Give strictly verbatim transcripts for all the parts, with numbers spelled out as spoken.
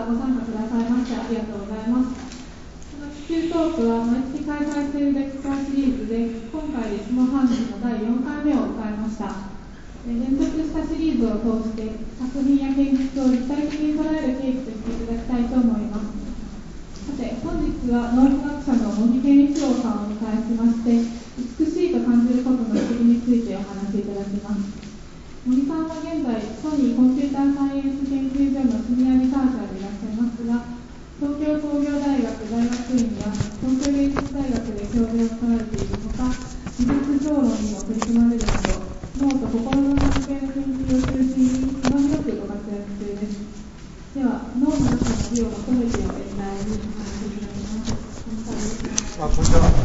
ご参加くださいましてありがとうございます。この気球トークは毎月開催しているレクチャーシリーズで、今回で下半期のだいよんかいめを迎えました。連続したシリーズを通して作品や現実を立体的に捉える契機としていただきたいと思います。さて、本日は脳科学者の茂木健一郎さんをお迎えしまして、美しいと感じることの不思議についてお話しいただきます。茂木さんは現在、ソニーコンピューターサイエンス研究所のシニアリサーチャーでいらっしゃいますが、東京工業大学大学院や東京芸術大学で教授をされているほか、技術評論にも取り組まれるなど、脳と心の関係の研究を中心に幅広くご活躍中です。では、脳の中の美を求めてを演題にお話しいただきます。 あ、こんにちは。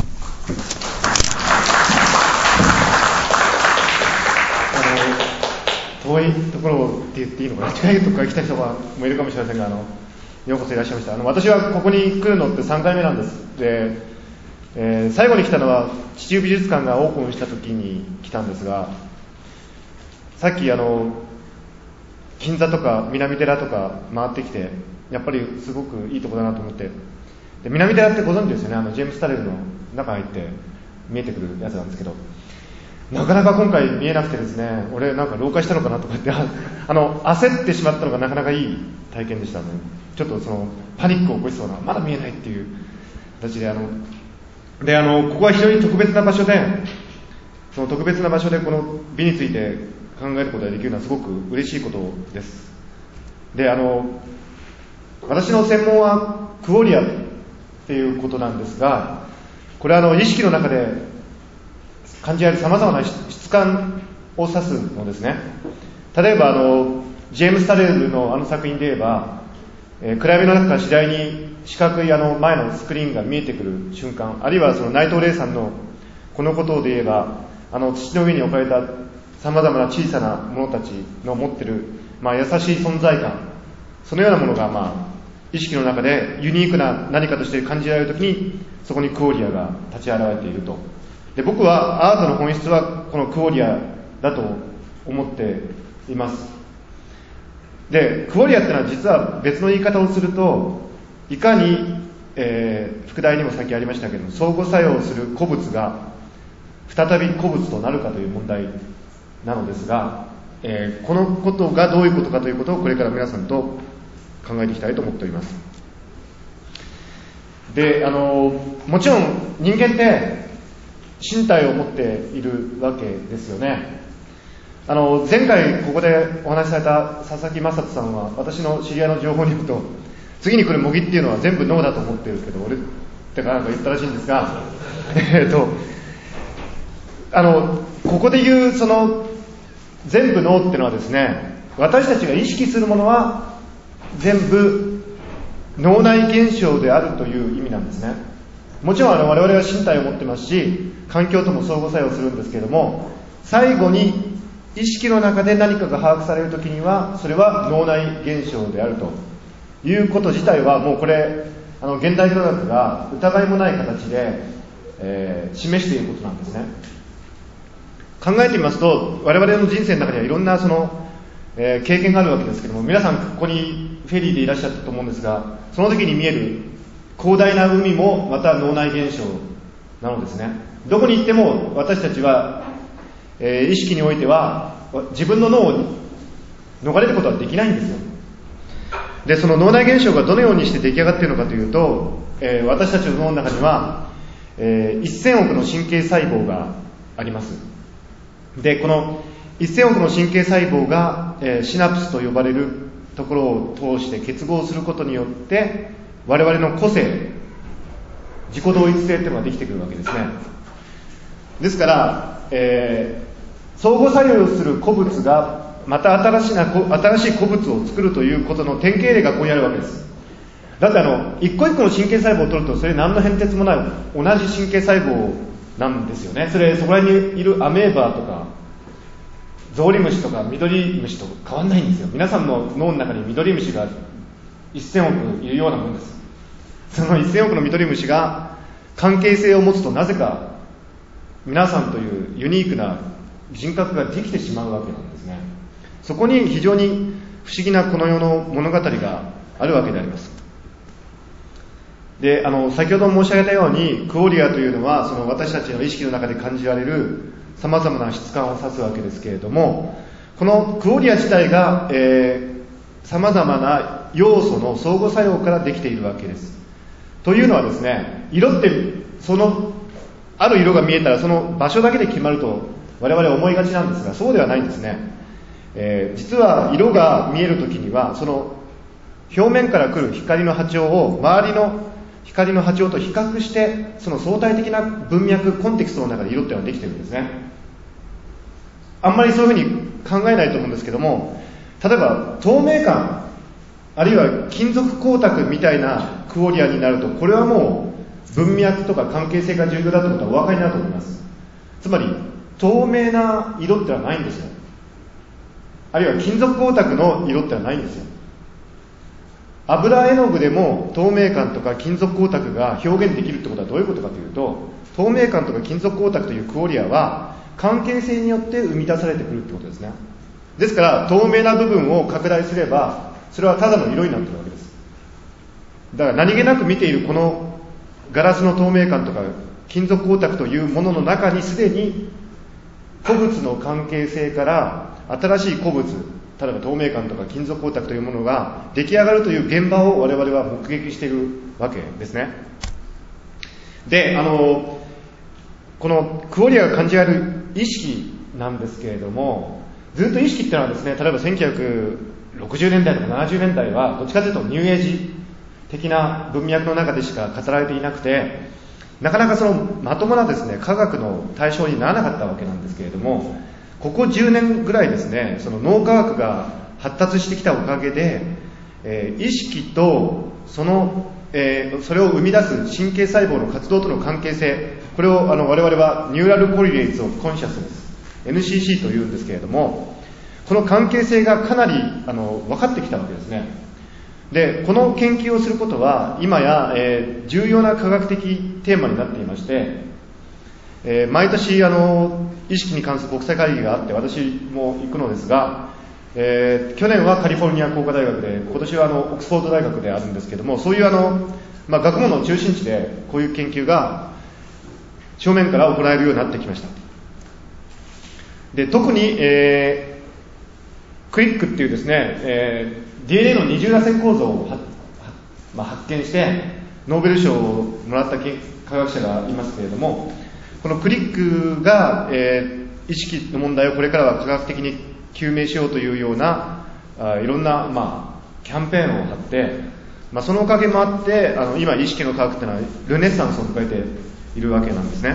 あの遠いところって言っていいのかな、近いところから来た人もいるかもしれませんが、あのようこそいらっしゃいました。あの私はここに来るのってさんかいめなんです。で、えー、最後に来たのは地中美術館がオープンした時に来たんですが、さっきあの銀座とか南寺とか回ってきて、やっぱりすごくいいところだなと思って、で南寺ってご存知ですよね。あのジェームス・タレルの中に入って見えてくるやつなんですけど、なかなか今回見えなくてですね、俺なんか老化したのかなとかってあの焦ってしまったのがなかなかいい体験でしたね。ちょっとそのパニックを起こしそうな、まだ見えないっていう形で、あのであのここは非常に特別な場所で、その特別な場所でこの美について考えることができるのはすごく嬉しいことです。で、あの私の専門はクオリアっていうことなんですが、これはあの意識の中で感じられるさまざまな質感を指すのですね。例えばあのジェームス・タレルのあの作品で言えば、えー、暗闇の中から次第に四角いあの前のスクリーンが見えてくる瞬間、あるいはその内藤玲さんのこのことで言えば、あの土の上に置かれたさまざまな小さな者たちの持っている、まあ、優しい存在感、そのようなものが、まあ、意識の中でユニークな何かとして感じられるときに、そこにクオリアが立ち現れていると。で、僕はアートの本質はこのクオリアだと思っています。で、クオリアってのは実は別の言い方をすると、いかに、えー、副題にも先ありましたけども、相互作用する古物が再び古物となるかという問題なのですが、えー、このことがどういうことかということをこれから皆さんと考えていきたいと思っております。で、あのもちろん人間って身体を持っているわけですよね。あの前回ここでお話しされた佐々木正人さんは、私の知り合いの情報によると、次に来る模擬っていうのは全部脳だと思ってるけど、俺ってかなんか言ったらしいんですがえっとあのここで言うその全部脳っていうのはですね、私たちが意識するものは全部脳内現象であるという意味なんですね。もちろんあの我々は身体を持ってますし、環境とも相互作用するんですけれども、最後に意識の中で何かが把握されるときには、それは脳内現象であるということ自体は、もうこれあの現代科学が疑いもない形で、えー、示していることなんですね。考えてみますと、我々の人生の中にはいろんなその、えー、経験があるわけですけども、皆さんここにフェリーでいらっしゃったと思うんですが、その時に見える広大な海もまた脳内現象なのですね。どこに行っても私たちは、えー、意識においては自分の脳を逃れることはできないんですよ。で、その脳内現象がどのようにして出来上がっているのかというと、えー、私たちの脳の中には、えー、せんおくの神経細胞があります。で、このせんおくの神経細胞が、えー、シナプスと呼ばれるところを通して結合することによって、我々の個性、自己同一性というのができてくるわけですね。ですから、えー、相互作用する古物がまた新しいな新しい古物を作るということの典型例がここにあるわけです。だってあの一個一個の神経細胞を取ると、それ何の変哲もない同じ神経細胞なんですよね。それそこら辺にいるアメーバとかゾウリムシとかミドリムシと変わんないんですよ。皆さんの脳の中にミドリムシがせんおくいるようなもんです。そのせんおくのミドリムシが関係性を持つと、なぜか皆さんというユニークな人格ができてしまうわけなんですね。そこに非常に不思議なこの世の物語があるわけであります。で、あの先ほど申し上げたようにクオリアというのはその私たちの意識の中で感じられるさまざまな質感を指すわけですけれども、このクオリア自体がさまざまな要素の相互作用からできているわけです。というのはですね、色ってそのある色が見えたらその場所だけで決まると我々は思いがちなんですが、そうではないんですね。えー、実は色が見えるときにはその表面から来る光の波長を周りの光の波長と比較してその相対的な文脈コンテキストの中で色っていうのはできてるんですね。あんまりそういうふうに考えないと思うんですけども、例えば透明感あるいは金属光沢みたいなクオリアになると、これはもう文脈とか関係性が重要だということはお分かりになると思います。つまり透明な色ってのはないんですよ。あるいは金属光沢の色ってのはないんですよ。油絵の具でも透明感とか金属光沢が表現できるってことはどういうことかというと、透明感とか金属光沢というクオリアは関係性によって生み出されてくるってことですね。ですから透明な部分を拡大すればそれはただの色になっているわけです。だから何気なく見ているこのガラスの透明感とか金属光沢というものの中にすでに古物の関係性から新しい古物、例えば透明感とか金属光沢というものが出来上がるという現場を我々は目撃しているわけですね。で、あのこのクオリアが感じられる意識なんですけれども、ずっと意識っていうのはですね、例えばせんきゅうひゃくろくじゅうねんだいとかななじゅうねんだいはどっちかというとニューエイジ的な文脈の中でしか語られていなくて、なかなかそのまともなですね科学の対象にならなかったわけなんですけれども、ここじゅうねんぐらいですね、その脳科学が発達してきたおかげで、えー、意識とその、えー、それを生み出す神経細胞の活動との関係性、これをあの我々はニューラルコリレイツオブコンシャスネス エヌシーシー というんですけれども、この関係性がかなりあの分かってきたわけですね。で、この研究をすることは今や、えー、重要な科学的テーマになっていまして、えー、毎年あの意識に関する国際会議があって私も行くのですが、えー、去年はカリフォルニア工科大学で、今年はあのオックスフォード大学であるんですけれども、そういうあの、まあ、学問の中心地でこういう研究が正面から行えるようになってきました。で、特に、えー、クリックっていうですね、えー、ディーエヌエー の二重らせん構造をは、まあ、発見してノーベル賞をもらった科学者がいますけれども、このクリックが、えー、意識の問題をこれからは科学的に究明しようというようなあいろんな、まあ、キャンペーンを張って、まあ、そのおかげもあってあの今意識の科学というのはルネッサンスを迎えているわけなんですね。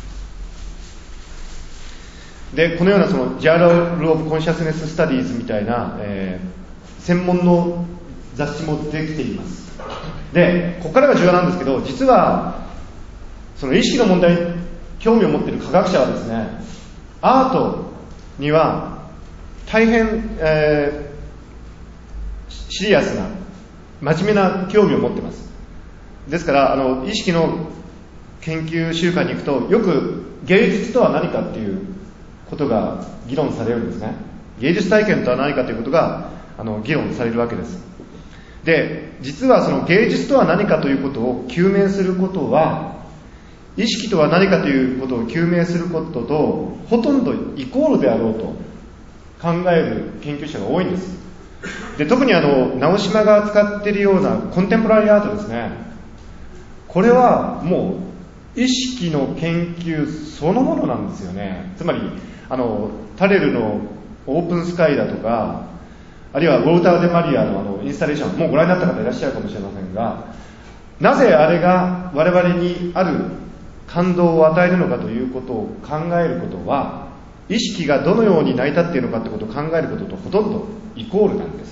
で、このようなそのジャーナル・オブ・コンシャスネス・スタディーズみたいな、えー、専門の雑誌もできています。で、ここからが重要なんですけど、実はその意識の問題に興味を持っている科学者はですね、アートには大変、えー、シリアスな真面目な興味を持っています。ですからあの意識の研究週間に行くとよく芸術とは何かっていうことが議論されるんですね。芸術体験とは何かということがあの議論されるわけです。で、実はその芸術とは何かということを究明することは意識とは何かということを究明することとほとんどイコールであろうと考える研究者が多いんです。で、特にあの直島が扱っているようなコンテンポラリーアートですね、これはもう意識の研究そのものなんですよね。つまりあのタレルのオープンスカイだとか、あるいはウォルター・デ・マリアのあのインスタレーション、もうご覧になった方いらっしゃるかもしれませんが、なぜあれが我々にある感動を与えるのかということを考えることは、意識がどのように成り立っているのかということを考えることとほとんどイコールなんです。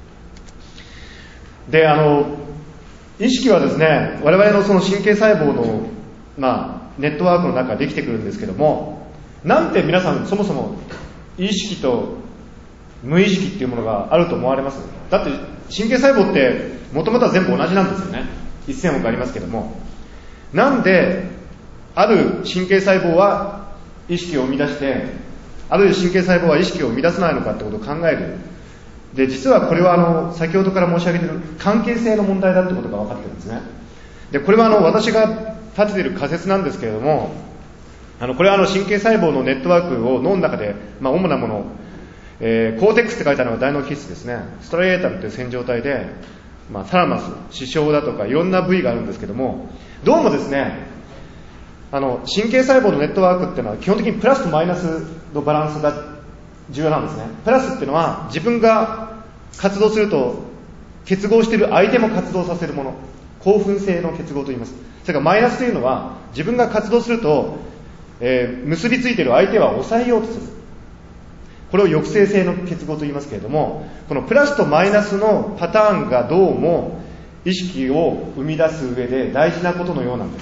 で、あの意識はですね、我々のその神経細胞の、まあ、ネットワークの中でできてくるんですけども、なんで皆さんそもそも意識と無意識っていうものがあると思われます？だって神経細胞ってもともとは全部同じなんですよね。せんおくありますけども、なんである神経細胞は意識を生み出して、ある神経細胞は意識を生み出さないのかってことを考えるで、実はこれはあの先ほどから申し上げている関係性の問題だってことが分かってるんですね。で、これはあの私が立てている仮説なんですけれども、あのこれはあの神経細胞のネットワークを脳の中で、まあ、主なもの、えー、コーテックスって書いてあるのが大脳皮質ですね。ストレータルという線状体で、まあ、サラマス、視床だとかいろんな部位があるんですけども、どうもですね、あの神経細胞のネットワークっていうのは基本的にプラスとマイナスのバランスが重要なんですね。プラスっていうのは自分が活動すると結合している相手も活動させるもの、興奮性の結合と言います。それからマイナスというのは自分が活動すると、えー、結びついている相手は抑えようとする。これを抑制性の結合と言いますけれども、このプラスとマイナスのパターンがどうも意識を生み出す上で大事なことのようなんです。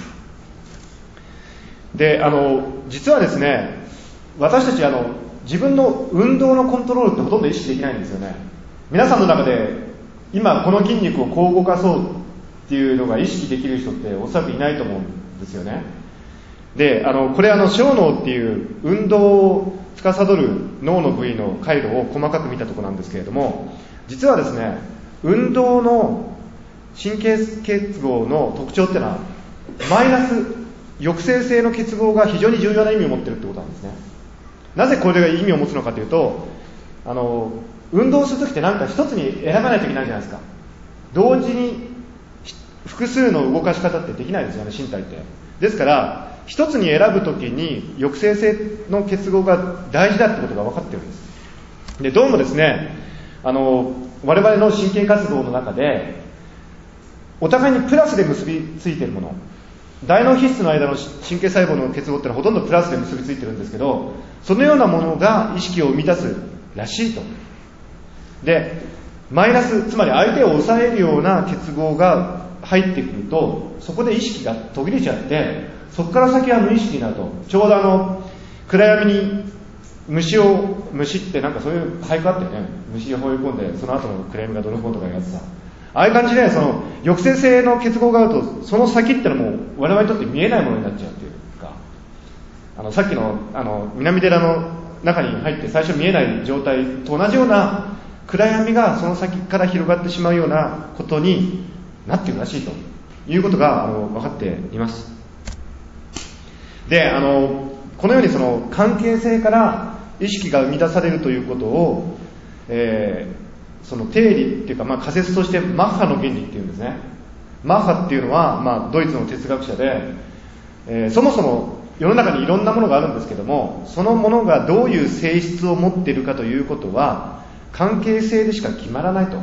で、あの実はですね、私たちあの自分の運動のコントロールってほとんど意識できないんですよね。皆さんの中で今この筋肉をこう動かそうっていうのが意識できる人っておそらくいないと思うんですよね。で、あのこれあの小脳っていう運動を司る脳の部位の回路を細かく見たところなんですけれども、実はですね、運動の神経結合の特徴っていうのはマイナス抑制性の結合が非常に重要な意味を持っているってことなんですね。なぜこれが意味を持つのかというと、あの運動するときって何か一つに選ばないといけないじゃないですか。同時に複数の動かし方ってできないですよね、身体って。ですから一つに選ぶときに抑制性の結合が大事だってことが分かっているんです。で、どうもですね、あの我々の神経活動の中でお互いにプラスで結びついているもの、大脳皮質の間の神経細胞の結合ってのはほとんどプラスで結びついてるんですけど、そのようなものが意識を生み出すらしいと。で、マイナス、つまり相手を抑えるような結合が入ってくると、そこで意識が途切れちゃって、そこから先は無意識になると。ちょうどあの暗闇に虫を虫ってなんかそういう俳句あってね、虫を放り込んでその後の暗闇がどのほうとかいうやつさ、ああいう感じでその抑制性の結合があると、その先ってのはもう我々にとって見えないものになっちゃうっていうか、あのさっきのあの南寺の中に入って最初見えない状態と同じような暗闇がその先から広がってしまうようなことになっているらしいということがあの分かっています。で、あのこのようにその関係性から意識が生み出されるということを、えー、その定理っていうか、まあ、仮説としてマッハの原理っていうんですね。マッハっていうのは、まあ、ドイツの哲学者で、えー、そもそも世の中にいろんなものがあるんですけども、そのものがどういう性質を持っているかということは関係性でしか決まらないと。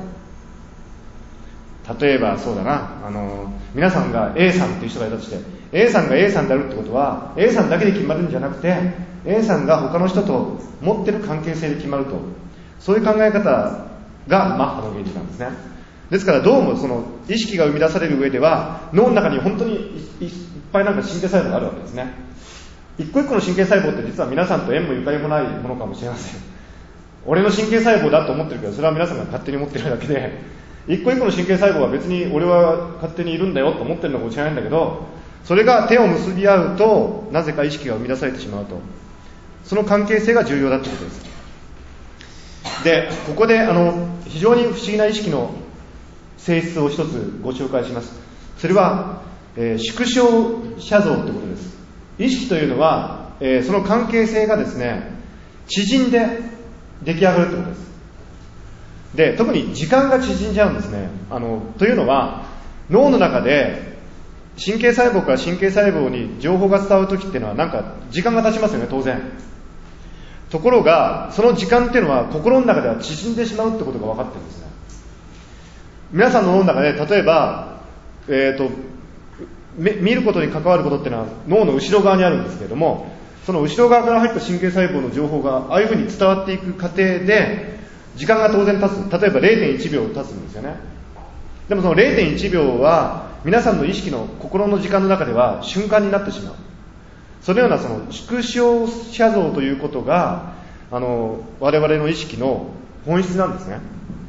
例えばそうだな、あの皆さんが A さんっていう人がいたとして、 A さんが A さんであるってことは A さんだけで決まるんじゃなくて、 A さんが他の人と持ってる関係性で決まると、そういう考え方がマッハの原理なんですね。ですからどうもその意識が生み出される上では脳の中に本当に い, いっぱいなんか神経細胞があるわけですね。一個一個の神経細胞って実は皆さんと縁もゆかりもないものかもしれません。俺の神経細胞だと思ってるけど、それは皆さんが勝手に持ってるだけで、一個一個の神経細胞は別に俺は勝手にいるんだよと思ってるのかもしれないんだけど、それが手を結び合うとなぜか意識が生み出されてしまうと。その関係性が重要だということです。で、ここであの非常に不思議な意識の性質を一つご紹介します。それは、えー、縮小写像ということです。意識というのは、えー、その関係性がですね、縮んで出来上がるということです。で、特に時間が縮んじゃうんですね。あのというのは、脳の中で神経細胞から神経細胞に情報が伝わるときっていうのはなんか時間が経ちますよね、当然。ところがその時間っていうのは心の中では縮んでしまうってことが分かってるんですね。皆さんの脳の中で例えば、えーと、見ることに関わることっていうのは脳の後ろ側にあるんですけれども、その後ろ側から入った神経細胞の情報がああいうふうに伝わっていく過程で時間が当然経つ。例えば れいてんいちびょう経つんですよね。でもその れいてんいちびょうは皆さんの意識の心の時間の中では瞬間になってしまう。そのようなその縮小写像ということがあの我々の意識の本質なんですね。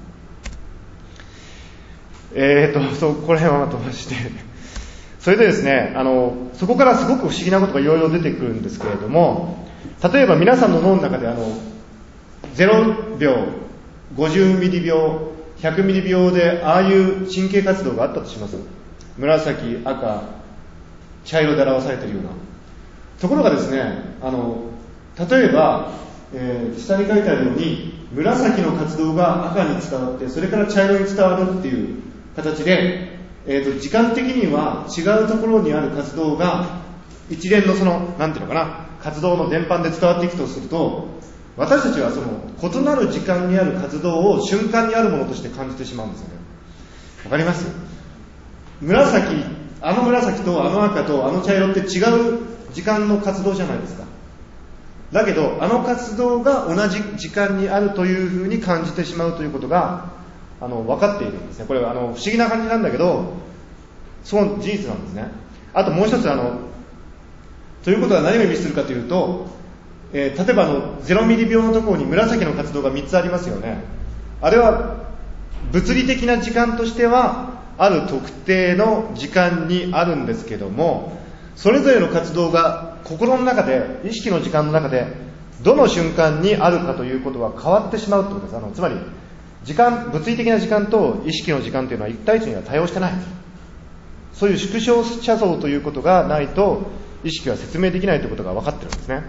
えーとそうこれはまとましてそれでですね、あのそこからすごく不思議なことがいろいろ出てくるんですけれども、例えば皆さんの脳の中であのゼロびょうごじゅうミリびょう、ひゃくミリびょうでああいう神経活動があったとします。紫、赤、茶色で表されているような。ところがですね、あの例えば、えー、下に書いてあるように紫の活動が赤に伝わって、それから茶色に伝わるっていう形で、えーと、時間的には違うところにある活動が一連のそのなんていうのかな、活動の伝播で伝わっていくとすると、私たちはその異なる時間にある活動を瞬間にあるものとして感じてしまうんですよね。わかります？紫、あの紫とあの赤とあの茶色って違う時間の活動じゃないですか。だけどあの活動が同じ時間にあるというふうに感じてしまうということがあの分かっているんですね。これはあの不思議な感じなんだけど、そう事実なんですね。あともう一つ、あのということは何を意味するかというと、えー、例えばあのゼロミリびょうのところに紫の活動がみっつありますよね。あれは物理的な時間としてはある特定の時間にあるんですけども、それぞれの活動が心の中で、意識の時間の中でどの瞬間にあるかということは変わってしまうということです。あのつまり時間、物理的な時間と意識の時間というのは一対一には対応してない。そういう縮小写像ということがないと意識は説明できないということが分かってるんですね。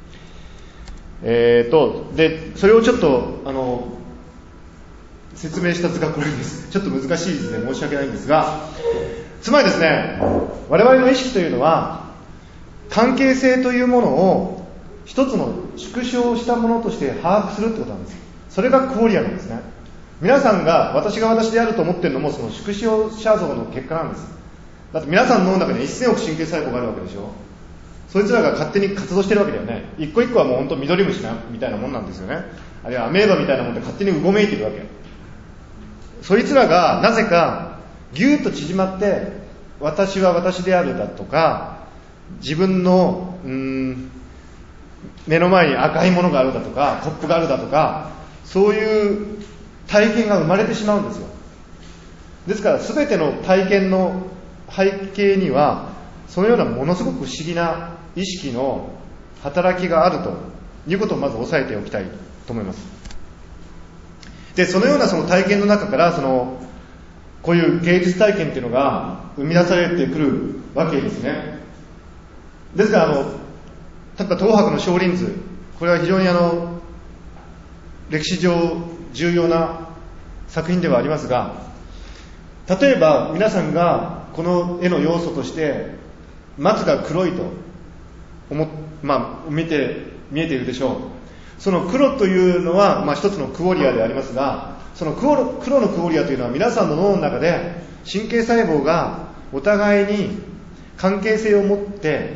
えーとでそれをちょっとあの説明した図がこれです。ちょっと難しい図で申し訳ないんですが、つまりですね、我々の意識というのは関係性というものを一つの縮小したものとして把握するということなんです。それがクオリアなんですね。皆さんが私が私であると思っているのもその縮小写像の結果なんです。だって皆さんの脳の中にせんおく神経細胞があるわけでしょ。そいつらが勝手に活動してるわけだよね。一個一個はもう本当ミドリムシなみたいなもんなんですよね。あるいはアメーバみたいなもんで勝手にうごめいているわけ。そいつらがなぜかギューッと縮まって、私は私であるだとか、自分のうーん目の前に赤いものがあるだとか、コップがあるだとか、そういう体験が生まれてしまうんですよ。ですから全ての体験の背景にはそのようなものすごく不思議な意識の働きがあるということをまず押さえておきたいと思います。でそのようなその体験の中からそのこういう芸術体験っていうのが生み出されてくるわけですね。ですからあの例えば東博の少林図、これは非常にあの歴史上重要な作品ではありますが、例えば皆さんがこの絵の要素として松が黒いと思、まあ、見て見えているでしょう。その黒というのは、まあ、一つのクオリアでありますが、その黒、黒のクオリアというのは皆さんの脳の中で神経細胞がお互いに関係性を持って、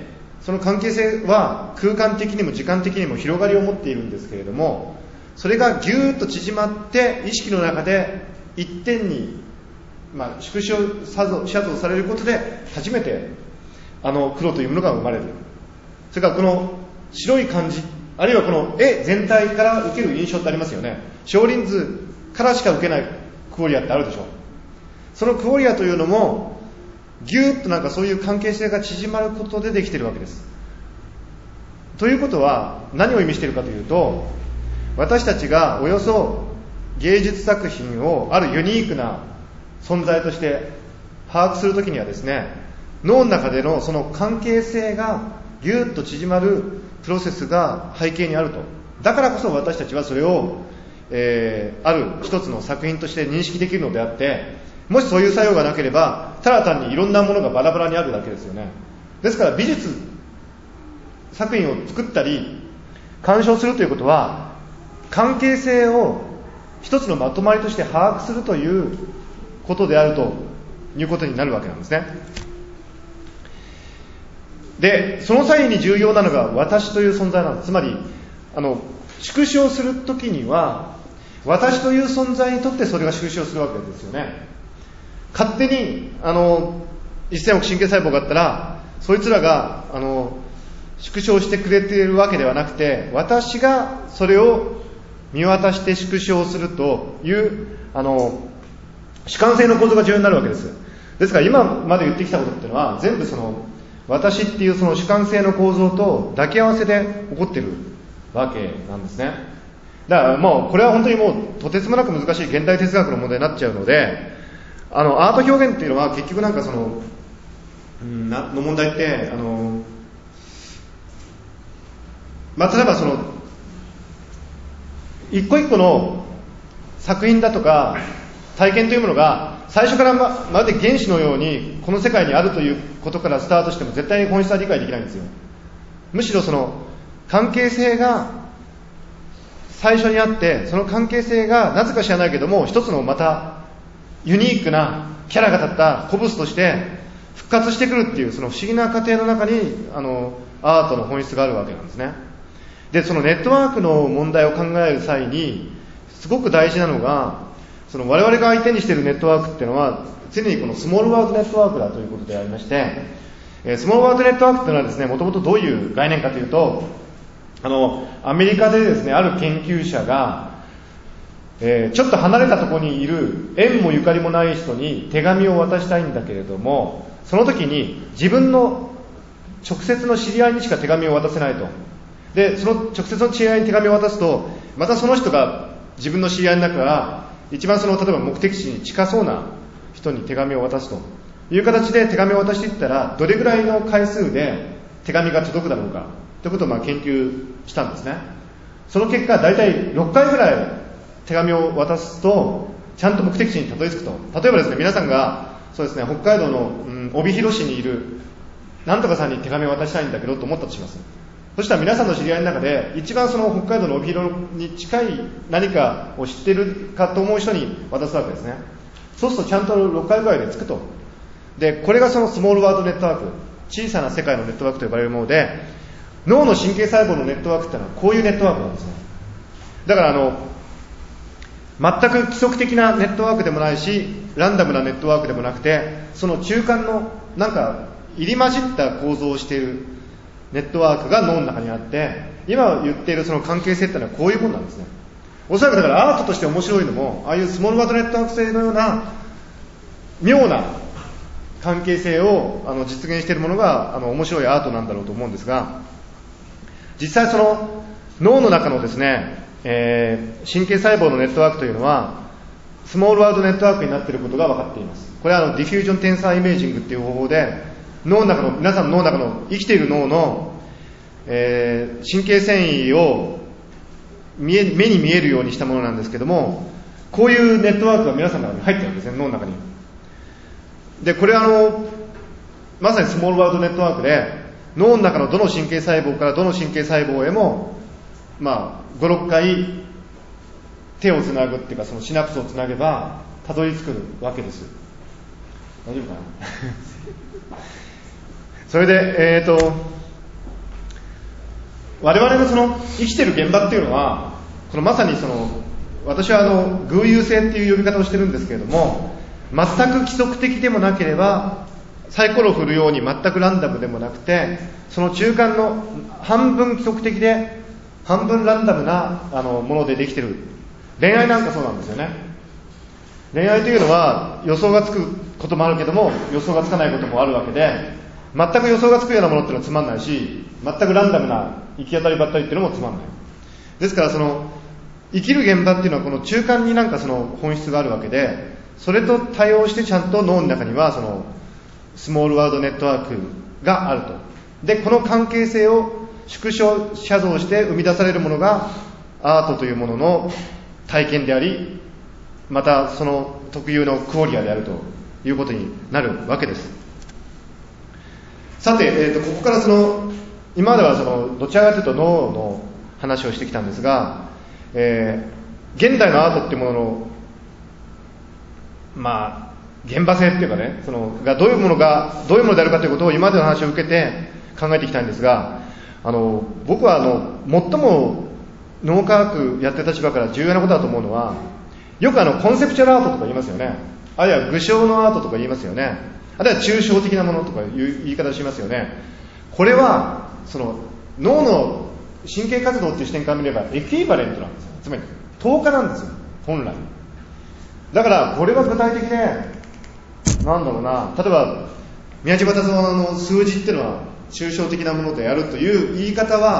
その関係性は空間的にも時間的にも広がりを持っているんですけれども、それがぎゅーっと縮まって意識の中で一点に、まあ、縮小写像されることで初めてあの黒というものが生まれる。それからこの白い感じ、あるいはこの絵全体から受ける印象ってありますよね。少林図からしか受けないクオリアってあるでしょう。そのクオリアというのもぎゅーっとなんかそういう関係性が縮まることでできているわけです。ということは何を意味しているかというと、私たちがおよそ芸術作品をあるユニークな存在として把握するときにはですね、脳の中でのその関係性がぎゅーっと縮まるプロセスが背景にあると。だからこそ私たちはそれを、えー、ある一つの作品として認識できるのであって、もしそういう作用がなければただ単にいろんなものがバラバラにあるだけですよね。ですから美術作品を作ったり鑑賞するということは、関係性を一つのまとまりとして把握するということであるということになるわけなんですね。でその際に重要なのが私という存在なんです。つまりあの縮小するときには私という存在にとってそれが縮小するわけですよね。勝手にあのせんおく神経細胞があったらそいつらがあの縮小してくれているわけではなくて、私がそれを見渡して縮小するというあの主観性の構造が重要になるわけです。ですから今まで言ってきたことっていうのは全部その私っていうその主観性の構造と抱き合わせで起こっているわけなんですね。 だからもうこれは本当にもうとてつもなく難しい現代哲学の問題になっちゃうので、あのアート表現っていうのは結局なんかその、うん、なの問題ってあの、まあ、例えばその一個一個の作品だとか体験というものが最初からままるで原子のようにこの世界にあるということからスタートしても絶対に本質は理解できないんですよ。むしろその関係性が最初にあって、その関係性がなぜか知らないけども一つのまたユニークなキャラが立った古物として復活してくるっていうその不思議な過程の中にあのアートの本質があるわけなんですね。でそのネットワークの問題を考える際にすごく大事なのが、その我々が相手にしているネットワークっていうのは常にこのスモールワールドネットワークだということでありまして、えー、スモールワールドネットワークっていうのはですね、もともとどういう概念かというと、あのアメリカでですね、ある研究者が、えー、ちょっと離れたところにいる縁もゆかりもない人に手紙を渡したいんだけれども、その時に自分の直接の知り合いにしか手紙を渡せないと。でその直接の知り合いに手紙を渡すと、またその人が自分の知り合いの中から一番その例えば目的地に近そうな人に手紙を渡すという形で手紙を渡していったら、どれぐらいの回数で手紙が届くだろうかということをまあ研究したんですね。その結果だいたいろっかいぐらい手紙を渡すとちゃんと目的地にたどり着くと。例えばですね、皆さんがそうですね、北海道の、うん、帯広市にいるなんとかさんに手紙を渡したいんだけどと思ったとします。そしたら皆さんの知り合いの中で一番その北海道の帯広に近い何かを知っているかと思う人に渡すわけですね。そうするとちゃんとろっかいぐらいで着くと。でこれがそのスモールワールドネットワーク、小さな世界のネットワークと呼ばれるもので、脳の神経細胞のネットワークってのはこういうネットワークなんですね。だからあの全く規則的なネットワークでもないし、ランダムなネットワークでもなくて、その中間のなんか入り混じった構造をしているネットワークが脳の中にあって、今言っているその関係性ってのはこういうものなんですね。おそらくだからアートとして面白いのも、ああいうスモールワールドネットワーク性のような妙な関係性をあの実現しているものがあの面白いアートなんだろうと思うんですが、実際その脳の中のですね、えー、神経細胞のネットワークというのはスモールワールドネットワークになっていることが分かっています。これはあのディフュージョンテンサーイメージングっていう方法で、脳の中の皆さんの脳の中の生きている脳の、えー、神経線維を見え目に見えるようにしたものなんですけども、こういうネットワークが皆さんの中に入ってるわけですね、脳の中に。でこれはあのまさにスモールワールドネットワークで、脳の中のどの神経細胞からどの神経細胞へも、まあ、ごろっかい手をつなぐっていうか、そのシナプスをつなげばたどり着くわけです。大丈夫かなそれで、えーと、我々のその生きている現場っていうのは、このまさにその私はあの偶有性っていう呼び方をしてるんですけれども、全く規則的でもなければサイコロを振るように全くランダムでもなくて、その中間の半分規則的で半分ランダムなあのものでできている。恋愛なんかそうなんですよね。恋愛というのは予想がつくこともあるけども予想がつかないこともあるわけで、全く予想がつくようなものっていうのはつまんないし、全くランダムな行き当たりばったりっていうのもつまんない。ですからその生きる現場っていうのはこの中間になんかその本質があるわけで、それと対応してちゃんと脳の中にはそのスモールワールドネットワークがあると。でこの関係性を縮小写像して生み出されるものがアートというものの体験であり、またその特有のクオリアであるということになるわけです。さて、えーと、ここからその今まではそのどちらかというと脳の話をしてきたんですが、えー、現代のアートっていうもののまあ現場性っていうかね、そのがどういうものがどういうものであるかということを今までの話を受けて考えていきたいんですが、あの僕はあの最も脳科学やってる立場から重要なことだと思うのは、よくあのコンセプチュアルアートとか言いますよね。あるいは具象のアートとか言いますよね。あるいは抽象的なものとかいう言い方をしますよね。これはその脳の神経活動っていう視点から見ればエキュイバレントなんですよ。つまり等価なんですよ、本来。だからこれは具体的で、なんだろうな、例えば宮島達夫の数字っていうのは抽象的なものであるという言い方は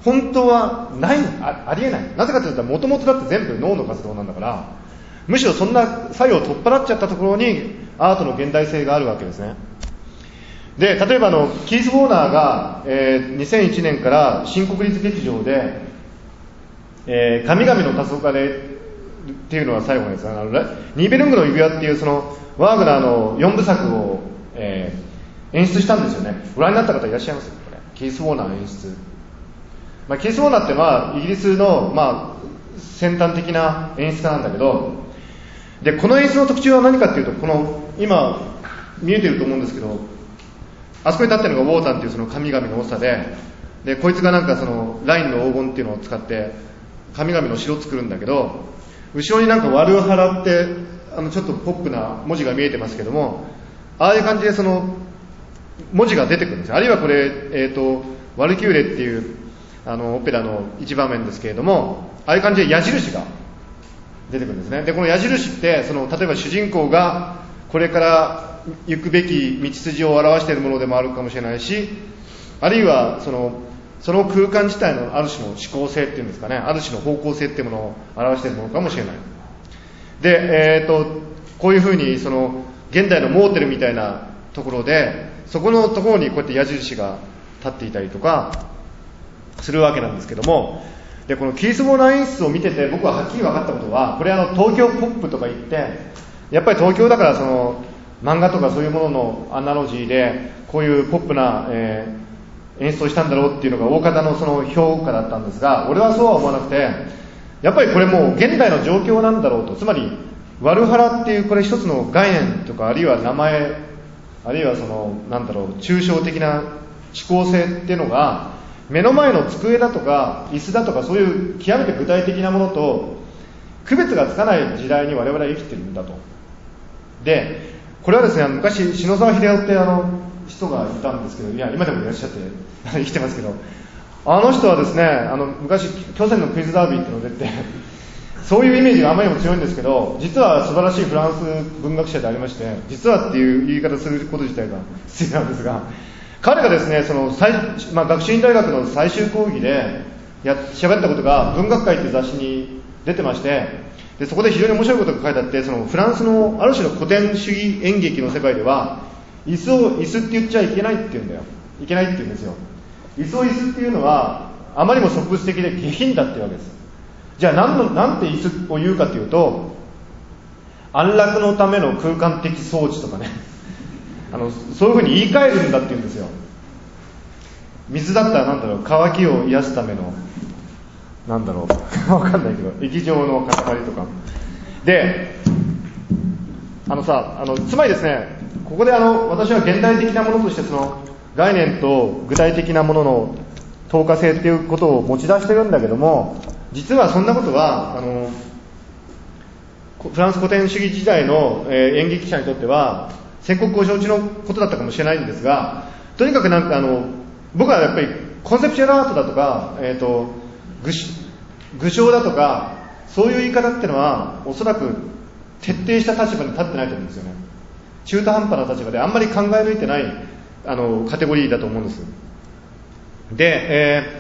本当はない、 あ, ありえない。なぜかというと、もともとだって全部脳の活動なんだから、むしろそんな作用を取っ払っちゃったところにアートの現代性があるわけですね。で、例えばあのキース・ウォーナーが、えー、にせんいちねんから新国立劇場で、えー、神々の黄昏っていうのは最後のやつ、あのニーベルングの指輪っていうそのワーグナーのよんぶさくを、えー、演出したんですよね。ご覧になった方いらっしゃいますか？これキース・ウォーナーの演出、まあ、キース・ウォーナーって、まあ、イギリスの、まあ、先端的な演出家なんだけど、でこの演出の特徴は何かっていうと、この今見えてると思うんですけど、あそこに立ってるのがウォータンっていうその神々の長で、でこいつがなんかそのラインの黄金っていうのを使って神々の城を作るんだけど、後ろになんかワルハラってあのちょっとポップな文字が見えてますけども、ああいう感じでその文字が出てくるんですよ。あるいはこれ、えーと、ワルキューレっていうあのオペラの一場面ですけれども、ああいう感じで矢印が出てくるんですね。でこの矢印ってその例えば主人公がこれから行くべき道筋を表しているものでもあるかもしれないし、あるいはそのその空間自体のある種の思考性っていうんですかね、ある種の方向性っていうものを表しているものかもしれない。で、えーと、こういうふうにその現代のモーテルみたいなところで、そこのところにこうやって矢印が立っていたりとかするわけなんですけども、でこのキース・ウォーナー演出を見てて僕ははっきり分かったことは、これあの東京ポップとか言って、やっぱり東京だからその漫画とかそういうもののアナロジーでこういうポップな、えー、演出をしたんだろうっていうのが大方のその評価だったんですが、俺はそうは思わなくて、やっぱりこれもう現代の状況なんだろうと。つまりワルハラっていうこれ一つの概念とか、あるいは名前、あるいはそのなんだろう抽象的な思考性っていうのが目の前の机だとか椅子だとか、そういう極めて具体的なものと区別がつかない時代に我々は生きてるんだと。でこれはですね、昔篠沢秀夫ってあの人がいたんですけど、いや今でもいらっしゃって生きてますけど、あの人はですね、あの昔巨泉のクイズダービーっていうのを出て、そういうイメージがあまりにも強いんですけど、実は素晴らしいフランス文学者でありまして、実はっていう言い方すること自体が失礼なんですが、彼がですね、その最、まあ、学習院大学の最終講義でや喋ったことが文学界っていう雑誌に出てまして、でそこで非常に面白いことが書いてあって、そのフランスのある種の古典主義演劇の世界では椅子を椅子って言っちゃいけないって言うんだよ。いけないって言うんですよ。椅子を椅子っていうのはあまりにも植物的で下品だっていうわけです。じゃあ何のなんて椅子を言うかというと、安楽のための空間的装置とかね、あのそういうふうに言い換えるんだって言うんですよ。水だったらなんだろう、渇きを癒すためのなんだろうわかんないけど液状の塊とかで、あのさあのつまりですね、ここであの私は現代的なものとしてその概念と具体的なものの等価性っていうことを持ち出してるんだけども、実はそんなことはあのフランス古典主義時代の、えー、演劇者にとっては先刻を承知のことだったかもしれないんですが、とにかくなんかあの僕はやっぱりコンセプチュアルアートだとか、えーと具, 具象だとかそういう言い方っていうのはおそらく徹底した立場に立ってないと思うんですよね。中途半端な立場であんまり考え抜いてないあのカテゴリーだと思うんです。で、え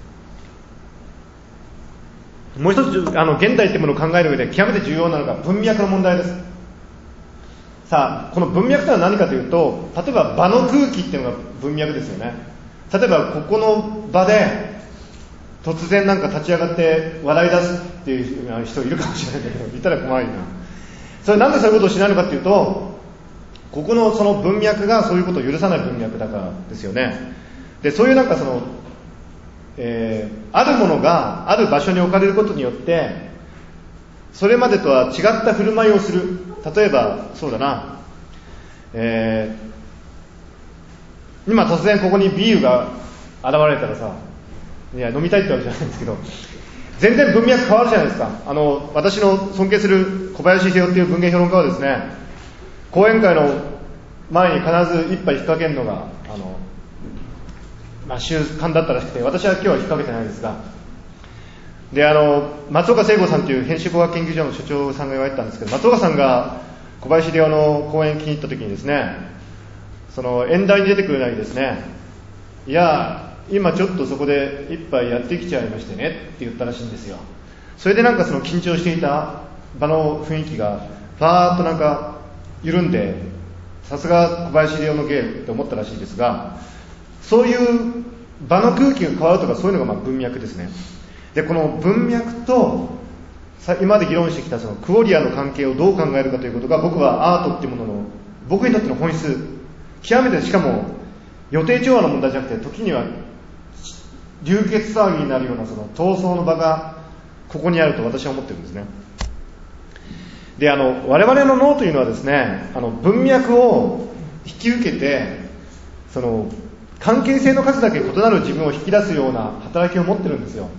ー、もう一つあの現代ってものを考える上で極めて重要なのが文脈の問題です。さあこの文脈というのは何かというと、例えば場の空気っていうのが文脈ですよね。例えばここの場で突然なんか立ち上がって笑い出すっていう人いるかもしれないけど、いたら怖いな。それなんでそういうことをしないのかっていうと、ここのその文脈がそういうことを許さない文脈だからですよね。でそういうなんかその、えー、あるものがある場所に置かれることによってそれまでとは違った振る舞いをする。例えばそうだな、えー、今突然ここにビールが現れたらさ、いや飲みたいってわけじゃないんですけど、全然文脈変わるじゃないですか。あの私の尊敬する小林秀夫っていう文芸評論家はですね、講演会の前に必ず一杯引っ掛けるのがあの、まあ、習慣だったらしくて、私は今日は引っ掛けてないですが、であの松岡聖子さんという編集語学研究所の所長さんが言われてたんですけど、松岡さんが小林秀夫の講演気に入った時にですね、その演題に出てくるなりですね、いや今ちょっとそこで一杯やってきちゃいましてねって言ったらしいんですよ。それでなんかその緊張していた場の雰囲気がファーッとなんか緩んで、さすが小林秀夫の芸って思ったらしいですが、そういう場の空気が変わるとか、そういうのがまあ文脈ですね。でこの文脈と今まで議論してきたそのクオリアの関係をどう考えるかということが、僕はアートっていうものの僕にとっての本質、極めてしかも予定調和の問題じゃなくて、時には流血騒ぎになるようなその闘争の場がここにあると私は思ってるんですね。であの我々の脳というのはですね、あの文脈を引き受けて、その関係性の数だけ異なる自分を引き出すような働きを持ってるんですよ。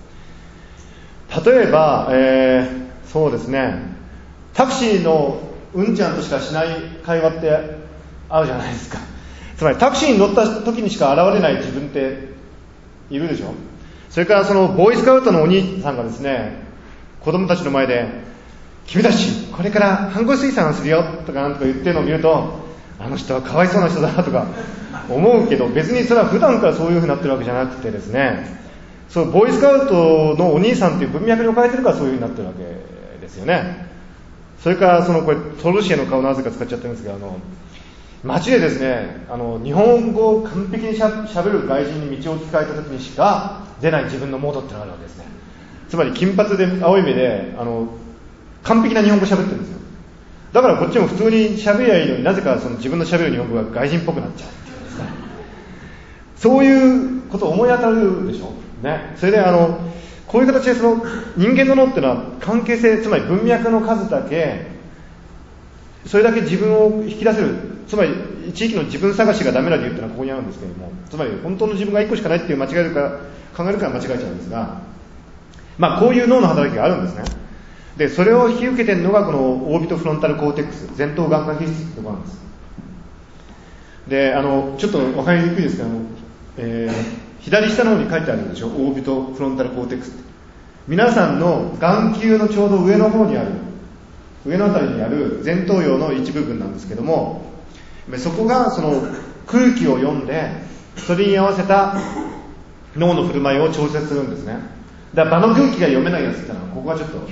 例えば、えー、そうですね、タクシーのうんちゃんとしかしない会話ってあるじゃないですか。つまりタクシーに乗った時にしか現れない自分っているでしょ。それからそのボーイスカウトのお兄さんがですね、子供たちの前で君たちこれから反抗水産するよとかなんとか言ってるのを見ると、あの人はかわいそうな人だとか思うけど、別にそれは普段からそういう風になってるわけじゃなくてですね、そうボーイスカウトのお兄さんという文脈に置かれてるからそういう風になってるわけですよね。それからそのこれトルシエの顔なぜか使っちゃってるんですが、あの街でですね、あの日本語を完璧にしゃ, しゃべる外人に道を聞かれた時にしか出ない自分のモードってのがあるわけですね。つまり金髪で青い目であの完璧な日本語をしゃべってるんですよ。だからこっちも普通にしゃべりゃいいのに、なぜかその自分のしゃべる日本語が外人っぽくなっちゃうっていうんですか。そういうことを思い当たるでしょ、ね、それであのこういう形でその人間の脳っていうのは関係性、つまり文脈の数だけ、それだけ自分を引き出せる、つまり地域の自分探しがダメな理由っていうのはここにあるんですけれども、つまり本当の自分がいっこしかないっていう間違えるか考えるから間違えちゃうんですが、まあこういう脳の働きがあるんですね。でそれを引き受けているのがこのオービトフロンタルコーテックス、前頭眼下皮質ってところなんです。であのちょっと分かりにくいですけど、えー左下の方に書いてあるでしょ、オービトフロンタルコーテックスって。皆さんの眼球のちょうど上の方にある、上のあたりにある前頭葉の一部分なんですけども、そこがその空気を読んで、それに合わせた脳の振る舞いを調節するんですね。だから場の空気が読めないやつってのはここはちょっと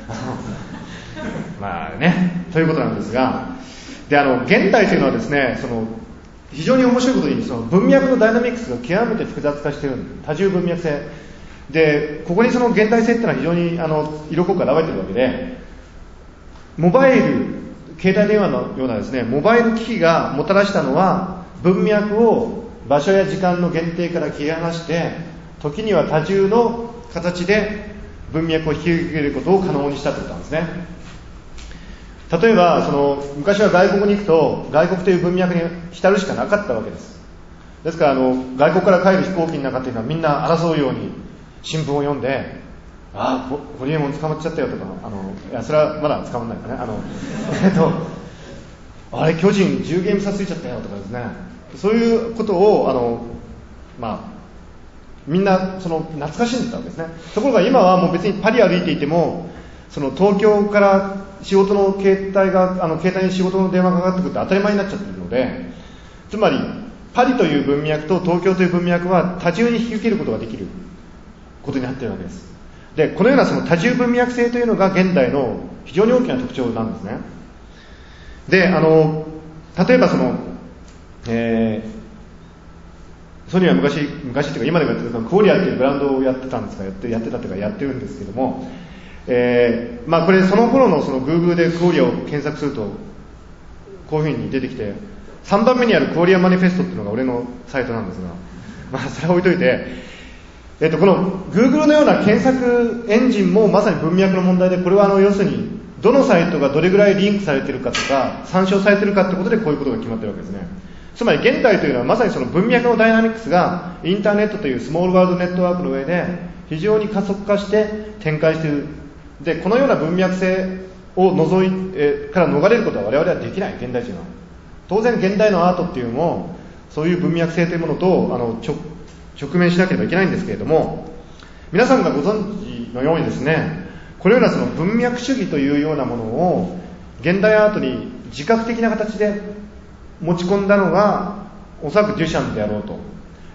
まあね、ということなんですが、であの現代というのはですね、その非常に面白いことにその文脈のダイナミックスが極めて複雑化している、多重文脈性で、ここにその現代性っていうのは非常にあの色濃く表れているわけで、モバイル、携帯電話のようなですね、モバイル機器がもたらしたのは、文脈を場所や時間の限定から切り離して、時には多重の形で文脈を引き受けることを可能にしたということなんですね。例えばその昔は外国に行くと外国という文脈に浸るしかなかったわけです。ですからあの外国から帰る飛行機の中っていうのはみんな争うように新聞を読んで、ああホリエモン捕まっちゃったよとか、あのいやそれはまだ捕まんないかね、あのえっとあれ巨人じゅうゲーム差ついちゃったよとかですね、そういうことをあのまあみんなその懐かしんでたわけですね。ところが今はもう別にパリ歩いていても、その東京から仕事の携帯があの携帯に仕事の電話がかかってくるって当たり前になっちゃってるので、つまりパリという文脈と東京という文脈は多重に引き受けることができることになっているわけです。でこのようなその多重文脈性というのが現代の非常に大きな特徴なんですね。であの例えばその、えー、ソニーは昔昔っていうか今でもやってるクオリアっていうブランドをやってたんですか、やってやってたというかやってるんですけども、えー、まあこれその頃のその Google でクオリアを検索するとこういうふうに出てきて、さんばんめにあるクオリアマニフェストっていうのが俺のサイトなんですが、まあそれは置いといて、えっとこの Google のような検索エンジンもまさに文脈の問題で、これはあの要するにどのサイトがどれぐらいリンクされているかとか参照されているかってことでこういうことが決まっているわけですね。つまり現代というのはまさにその文脈のダイナミックスがインターネットというスモールワールドネットワークの上で非常に加速化して展開している。でこのような文脈性を除い、えから逃れることは我々はできない。現代人は当然現代のアートっていうのもそういう文脈性というものとあの直直面しなければいけないんですけれども、皆さんがご存知のようにですね、このようなその文脈主義というようなものを現代アートに自覚的な形で持ち込んだのがおそらくデュシャンであろうと。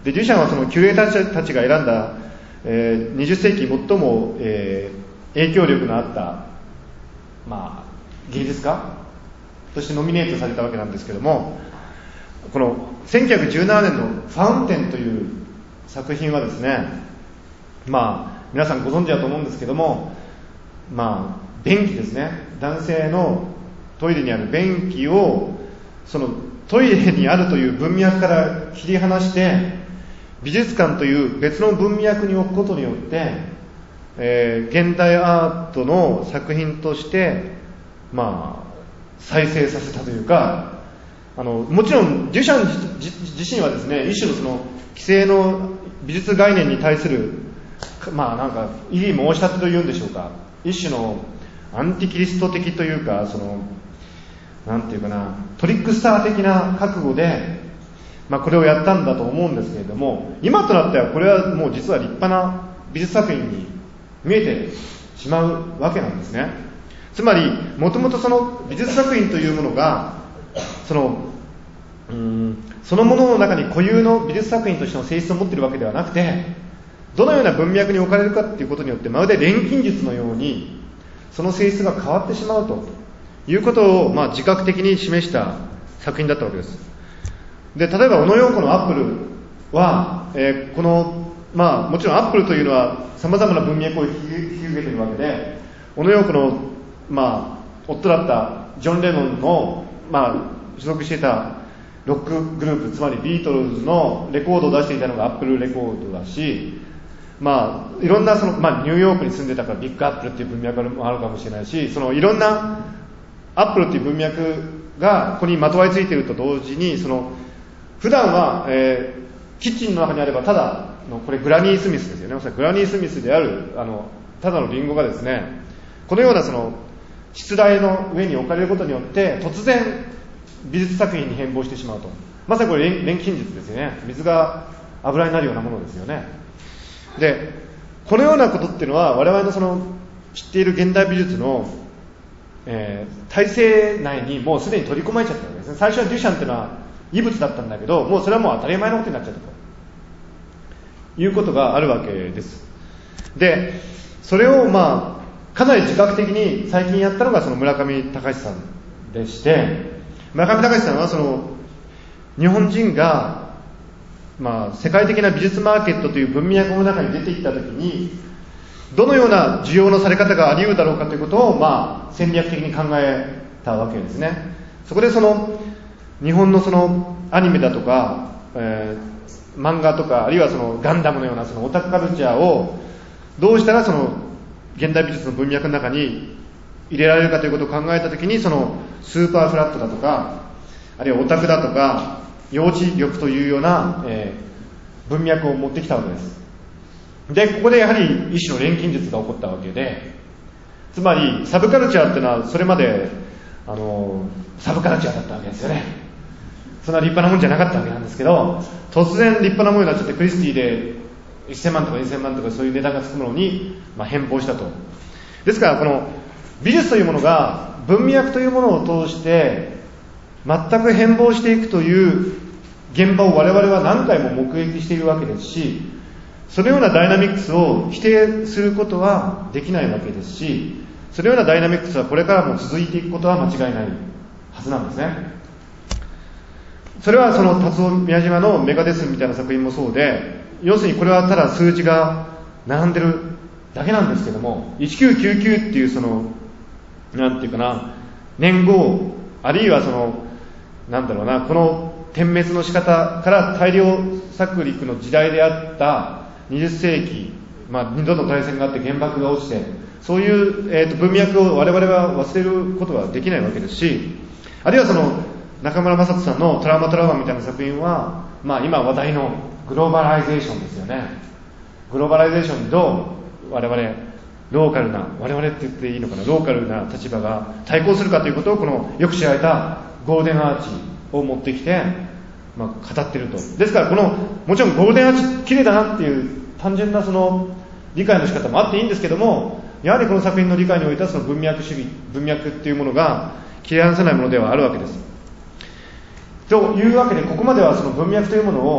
でデュシャンはそのキュレーターたちが選んだ、えー、にじゅっ世紀最も、えー、影響力のあった、まあ、芸術家としてノミネートされたわけなんですけども、このせんきゅうひゃくじゅうななねんのファウンテンという作品はですね、まあ皆さんご存知だと思うんですけども、まあ便器ですね、男性のトイレにある便器をそのトイレにあるという文脈から切り離して美術館という別の文脈に置くことによって、えー、現代アートの作品としてまあ再生させたというか、あのもちろんデュシャン自身はですね、一種のその既成の美術概念に対するまあなんか異議申し立てというんでしょうか、一種のアンティキリスト的というか、そのなんていうかな、トリックスター的な覚悟で、まあ、これをやったんだと思うんですけれども、今となってはこれはもう実は立派な美術作品に見えてしまうわけなんですね。つまりもともとその美術作品というものがそのうーんそのものの中に固有の美術作品としての性質を持っているわけではなくて、どのような文脈に置かれるかということによってまるで錬金術のようにその性質が変わってしまうということを、まあ、自覚的に示した作品だったわけです。で、例えば小野陽子のアップルは、えー、この、まあ、もちろんアップルというのは様々な文脈を引き受けているわけで、小野陽子の、まあ、夫だったジョン・レノンの、まあ、所属していたロックグループ、つまりビートルズのレコードを出していたのがアップルレコードだし、まあ、いろんなその、まあ、ニューヨークに住んでたからビッグアップルっていう文脈もあるかもしれないし、そのいろんなアップルっていう文脈がここにまとわりついていると同時に、その普段は、えー、キッチンの中にあればただの、これグラニー・スミスですよね。おそらくグラニー・スミスであるあのただのリンゴがですね、このようなその出題の上に置かれることによって突然美術作品に変貌してしまうと。まさにこれ錬金術ですよね。水が油になるようなものですよね。で、このようなことっていうのは我々のその知っている現代美術のえー、体制内にもうすでに取り込まれちゃったわけですね。最初はデュシャンっていうのは異物だったんだけど、もうそれはもう当たり前のことになっちゃったということがあるわけです。で、それをまあかなり自覚的に最近やったのがその村上隆さんでして、村上隆さんはその日本人がまあ世界的な美術マーケットという文脈の中に出ていったときに、どのような需要のされ方があり得るだろうかということを、まあ、戦略的に考えたわけですね。そこでその日本のそのアニメだとか、えー、漫画とか、あるいはそのガンダムのようなそのオタクカルチャーをどうしたらその現代美術の文脈の中に入れられるかということを考えたときに、そのスーパーフラットだとか、あるいはオタクだとか幼稚力というような、えー、文脈を持ってきたわけです。で、ここでやはり一種の錬金術が起こったわけで、つまりサブカルチャーっていうのはそれまであのサブカルチャーだったわけですよね。そんな立派なもんじゃなかったわけなんですけど、突然立派なものになっちゃって、クリスティでせんまんとかにせんまんとかそういう値段がつくものに、まあ、変貌したと。ですからこの美術というものが文脈というものを通して全く変貌していくという現場を我々は何回も目撃しているわけですし、そのようなダイナミックスを否定することはできないわけですし、そのようなダイナミックスはこれからも続いていくことは間違いないはずなんですね。それはその達夫宮島のメガデスみたいな作品もそうで、要するにこれはただ数字が並んでるだけなんですけども、せんきゅうひゃくきゅうじゅうきゅうっていうそのなんていうかな年号、あるいはそのなんだろうな、この点滅の仕方から大量殺戮の時代であったにじゅっ世紀、まあ、二度の大戦があって原爆が落ちて、そういう、えー、と文脈を我々は忘れることはできないわけですし、あるいはその中村雅人さんのトラウマトラウマみたいな作品は、まあ、今話題のグローバライゼーションですよね。グローバライゼーションにどう我々ローカルな、我々って言っていいのかな、ローカルな立場が対抗するかということを、このよく知られたゴールデンアーチを持ってきて、まあ、語っていると。ですからこのもちろんゴールデンアーチ綺麗だなっていう単純なその理解の仕方もあっていいんですけども、やはりこの作品の理解においてはその文脈主義、文脈っていうものが切り離せないものではあるわけです。というわけで、ここまではその文脈というものを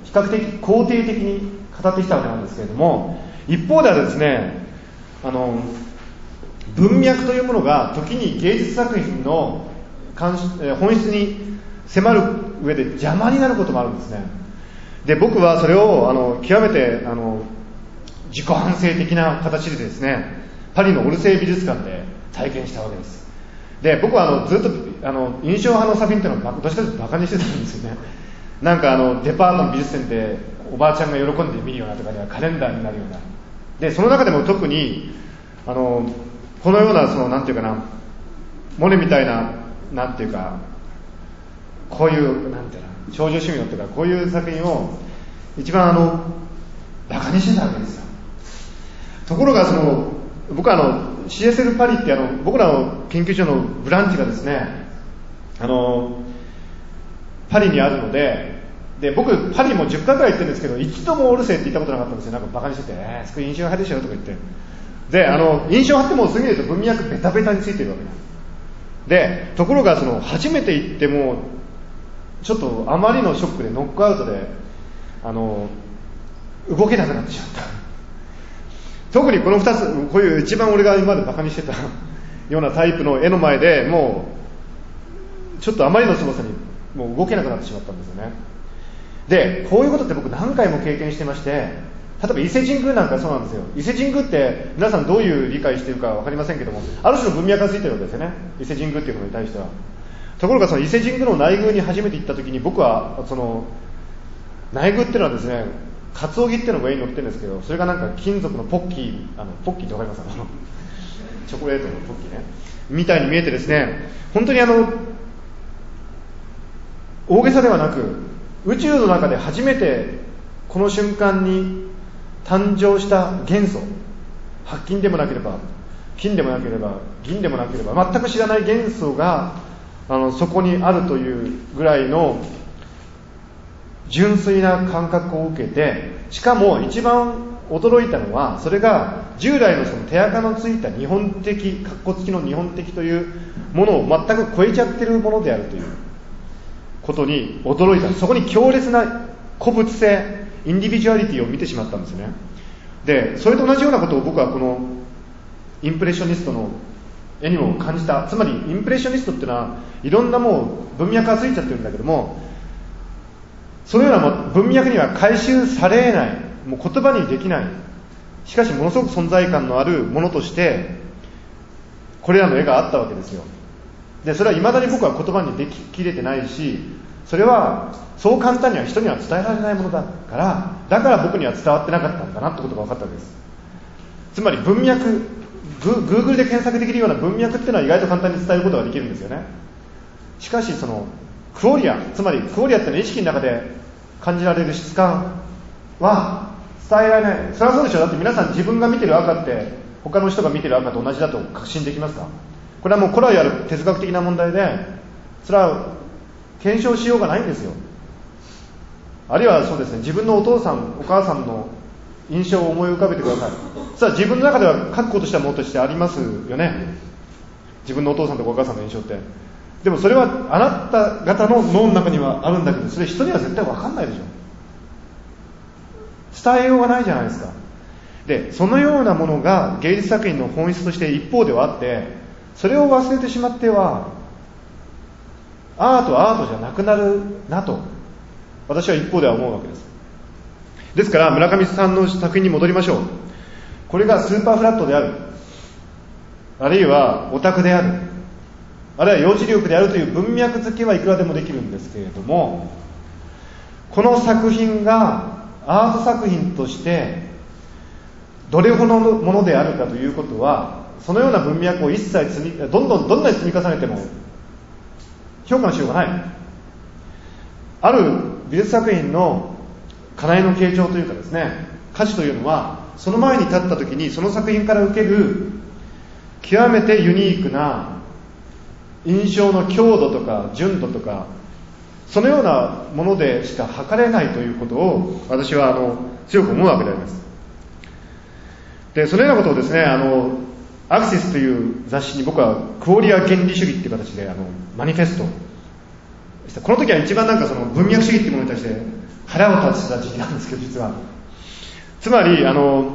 比較的肯定的に語ってきたわけなんですけれども、一方ではですね、あの文脈というものが時に芸術作品の本質に迫る上で邪魔になることもあるんですね。で、僕はそれをあの極めてあの自己反省的な形でですね、パリのオルセー美術館で体験したわけです。で、僕はあのずっとあの印象派の作品っていうのはどっちかというとバカにしてたんですよね。なんかあのデパートの美術展でおばあちゃんが喜んで見るようなとかにはカレンダーになるような。で、その中でも特にあのこのようなそのなんていうかな、モネみたいななんていうか、こういうなんていうの、少女趣味のっていうか、こういう作品を一番あのバカにしてたわけですよ。ところがその僕はあの シーエスエル パリってあの僕らの研究所のブランチがですね、あのパリにあるので、で僕パリもじゅっかいくらい行ってるんですけど、一度もオルセーって言ったことなかったんですよ。なんかバカにしてて、えー、すごい印象派でしょとか言って、であの印象派ってもう過ぎると文脈ベタベタについてるわけです。でところがその初めて行ってもちょっとあまりのショックでノックアウトであの動けなくなってしまった。特にこのふたつ、こういう一番俺が今までバカにしてたようなタイプの絵の前でもうちょっとあまりの凄さにもう動けなくなってしまったんですよね。でこういうことって僕何回も経験してまして、例えば伊勢神宮なんかそうなんですよ。伊勢神宮って皆さんどういう理解しているか分かりませんけども、ある種の文脈がついてるわけですよね、伊勢神宮っていうものに対しては。ところがその伊勢神宮の内宮に初めて行った時に、僕はその内宮っていうのはですね、カツオギっていうのが上に乗ってるんですけど、それがなんか金属のポッキー、あのポッキーってわかりますか、チョコレートのポッキーねみたいに見えてですね、本当にあの大げさではなく、宇宙の中で初めてこの瞬間に誕生した元素、白金でもなければ金でもなければ銀でもなければ全く知らない元素があのそこにあるというぐらいの純粋な感覚を受けて、しかも一番驚いたのは、それが従来のその手垢のついた日本的、かっこつきの日本的というものを全く超えちゃってるものであるということに驚いた。そこに強烈な個物性、インディビジュアリティを見てしまったんですね。で、それと同じようなことを僕はこのインプレッショニストの絵にも感じた。つまりインプレッショニストっていうのはいろんなもう文脈がついちゃってるんだけども、そのような文脈には回収されない、もう言葉にできない、しかしものすごく存在感のあるものとしてこれらの絵があったわけですよ。でそれは未だに僕は言葉にでききれてないし、それはそう簡単には人には伝えられないものだから、だから僕には伝わってなかったんだなってことが分かったわけです。つまり文脈、グーグルで検索できるような文脈っていうのは意外と簡単に伝えることができるんですよね。しかしそのクオリア、つまりクオリアっていうのは意識の中で感じられる質感は伝えられない。それはそうでしょう。だって皆さん自分が見てる赤って他の人が見てる赤と同じだと確信できますか？これはもう古来ある哲学的な問題で、それは検証しようがないんですよ。あるいはそうですね、自分のお父さんお母さんの印象を思い浮かべてください。さあ自分の中では確固としたものとしてありますよね、自分のお父さんとかお母さんの印象って。でもそれはあなた方の脳の中にはあるんだけど、それ人には絶対分かんないでしょ。伝えようがないじゃないですか。でそのようなものが芸術作品の本質として一方ではあって、それを忘れてしまってはアートはアートじゃなくなるなと私は一方では思うわけです。ですから村上さんの作品に戻りましょう。これがスーパーフラットである、あるいはオタクである、あるいは幼児力であるという文脈付けはいくらでもできるんですけれども、この作品がアート作品としてどれほどのものであるかということは、そのような文脈を一切積みどんどんどんなに積み重ねても評価のしようがない。ある美術作品の課題の形状というかですね、価値というのは、その前に立った時にその作品から受ける極めてユニークな印象の強度とか純度とか、そのようなものでしか測れないということを私はあの強く思うわけであります。でそのようなことをですね、あのアクシスという雑誌に僕はクオリア原理主義という形であのマニフェストした。この時は一番なんかその文脈主義っていうものに対して腹を立てた時期なんですけど、実はつまりあの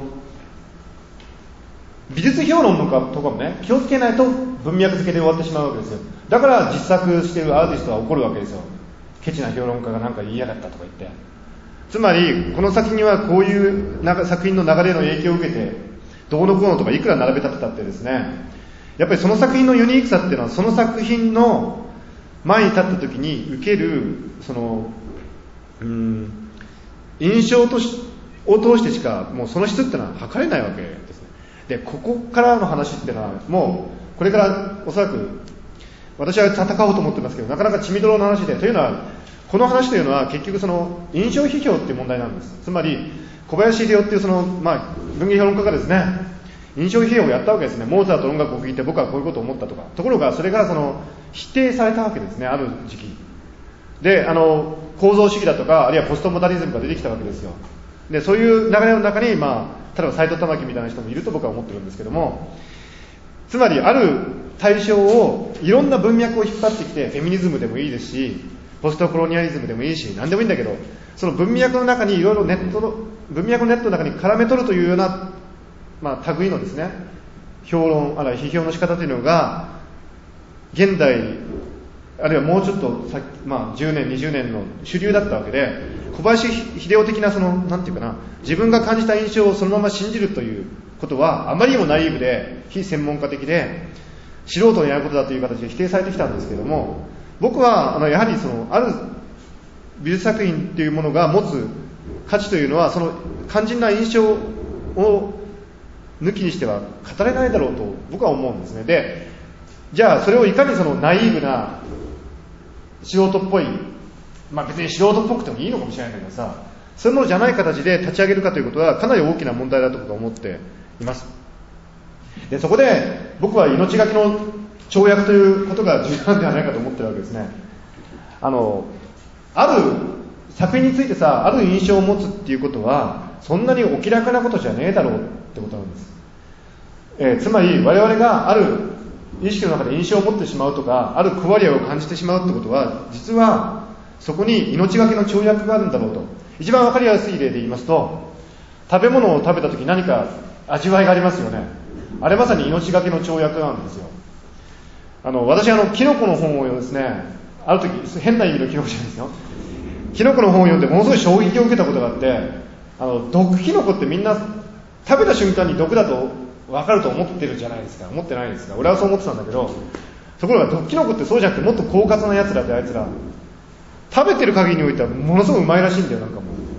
美術評論とかとかもね、気をつけないと文脈付けで終わってしまうわけですよ。だから実作しているアーティストは怒るわけですよ。ケチな評論家が何か言いやがったとか言って。つまりこの先にはこういう作品の流れの影響を受けてどうのこうのとかいくら並べ立てたってですね、やっぱりその作品のユニークさっていうのはその作品の前に立った時に受けるそのうーん印象としを通してしかもうその質っていうのは測れないわけですね。でここからの話っていうのはもうこれからおそらく私は戦おうと思ってますけど、なかなか血みどろの話で、というのはこの話というのは結局その印象批評っていう問題なんです。つまり小林秀夫っていうその、まあ、文芸評論家がですね、印象批評をやったわけですね。モーツァルトの音楽を聴いて僕はこういうことを思ったとか。ところがそれがその否定されたわけですね、ある時期で。あの構造主義だとかあるいはポストモダニズムが出てきたわけですよ。でそういう流れの中に、まあ、例えば斎藤玉樹みたいな人もいると僕は思ってるんですけども、つまりある対象をいろんな文脈を引っ張ってきて、フェミニズムでもいいですしポストコロニアリズムでもいいし何でもいいんだけど、その文脈の中にいろいろネットの文脈のネットの中に絡め取るというような、まあ、類のですね評論あるいは批評の仕方というのが現代あるいはもうちょっと先、まあ、じゅうねんにじゅうねんの主流だったわけで、小林秀夫的なそのなんていうかな、自分が感じた印象をそのまま信じるということはあまりにもナイーブで非専門家的で素人のやることだという形で否定されてきたんですけども、僕はあのやはりそのある美術作品というものが持つ価値というのはその肝心な印象を抜きにしては語れないだろうと僕は思うんですね。で、じゃあそれをいかにそのナイーブな素人っぽい、まあ別に素人っぽくてもいいのかもしれないんだけどさ、そういうものじゃない形で立ち上げるかということはかなり大きな問題だと僕は思っています。でそこで僕は命がけの跳躍ということが重要なんではないかと思ってるわけですね。あのある作品についてさ、ある印象を持つっていうことはそんなにお気楽なことじゃねえだろうってことなんです。えー、つまり我々がある意識の中で印象を持ってしまうとか、あるクワリアを感じてしまうってことは、実はそこに命がけの跳躍があるんだろうと。一番わかりやすい例で言いますと、食べ物を食べたとき何か味わいがありますよね。あれまさに命がけの跳躍なんですよ。あの私あのキノコの本をですね、ある時変な意味のキノコじゃないですよ、キノコの本を読んでものすごい衝撃を受けたことがあって、あの毒キノコってみんな食べた瞬間に毒だと分かると思ってるじゃないですか。思ってないですか。俺はそう思ってたんだけど、ところが毒キノコってそうじゃなくてもっと狡猾なやつらで、あいつら食べてる限りにおいてはものすごくうまいらしいんだよ。なんかも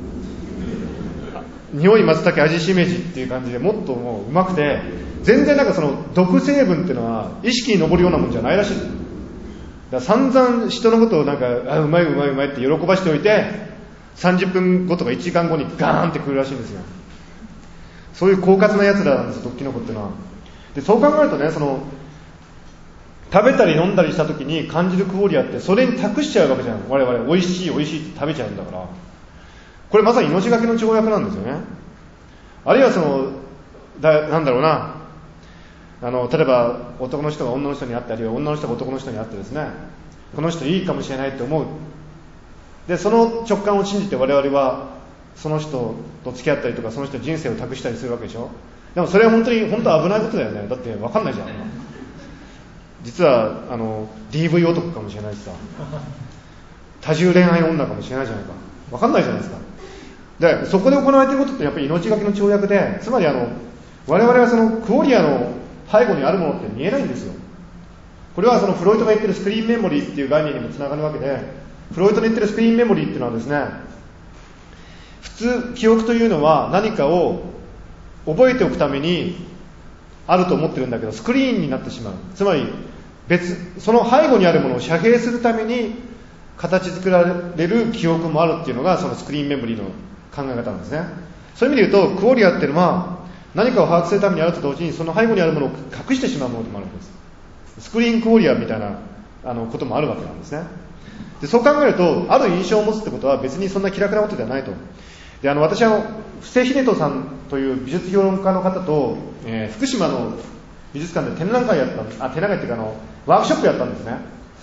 う匂い松茸味しめじっていう感じでもっともううまくて、全然なんかその毒成分っていうのは意識に上るようなもんじゃないらしい。だから散々人のことをなんかあうまいうまいうまいって喜ばしておいて、さんじゅっぷんごとかいちじかんごにガーンってくるらしいんですよ。そういう狡猾なやつらなんですよ、毒キノコっていうのは。でそう考えるとね、その食べたり飲んだりした時に感じるクオリアってそれに託しちゃうわけじゃん。我々美味しい美味しいって食べちゃうんだから、これまさに命がけの跳躍なんですよね。あるいはそのだなんだろうな、あの例えば男の人が女の人に会って、あるいは女の人が男の人に会ってですね、この人いいかもしれないって思う。でその直感を信じて我々はその人と付き合ったりとか、その人に人生を託したりするわけでしょ。でもそれは本当に本当は危ないことだよね。だって分かんないじゃん。実はあの ディーブイ 男かもしれないしさ、多重恋愛女かもしれないじゃないか。分かんないじゃないですか。でそこで行われていることってやっぱり命がけの跳躍で、つまりあの我々はそのクオリアの背後にあるものって見えないんですよ。これはそのフロイトが言ってるスクリーンメモリーっていう概念にもつながるわけで、フロイトの言ってるスクリーンメモリーっていうのはですね、普通記憶というのは何かを覚えておくためにあると思ってるんだけど、スクリーンになってしまう。つまり別その背後にあるものを遮蔽するために形作られる記憶もあるっていうのがそのスクリーンメモリーの考え方なんですね。そういう意味で言うとクオリアっていうのは何かを把握するためにあると同時に、その背後にあるものを隠してしまうものでもあるんです。スクリーンクオリアみたいなあのこともあるわけなんですね。でそう考えると、ある印象を持つってことは別にそんな気楽なことではないと。であの私は布施秀人さんという美術評論家の方と、えー、福島の美術館で展覧会やったあ展覧会っていうかあのワークショップやったんですね。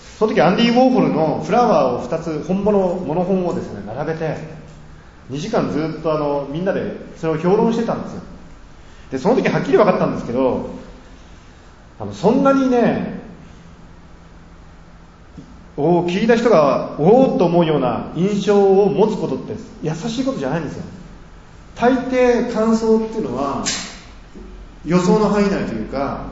その時アンディ・ウォーホルのフラワーをふたつ本物モノ本をですね並べてにじかんずっとあのみんなでそれを評論してたんですよ。でその時はっきり分かったんですけど、あのそんなにねお聞いた人がおおっと思うような印象を持つことって優しいことじゃないんですよ。大抵感想っていうのは予想の範囲内というか、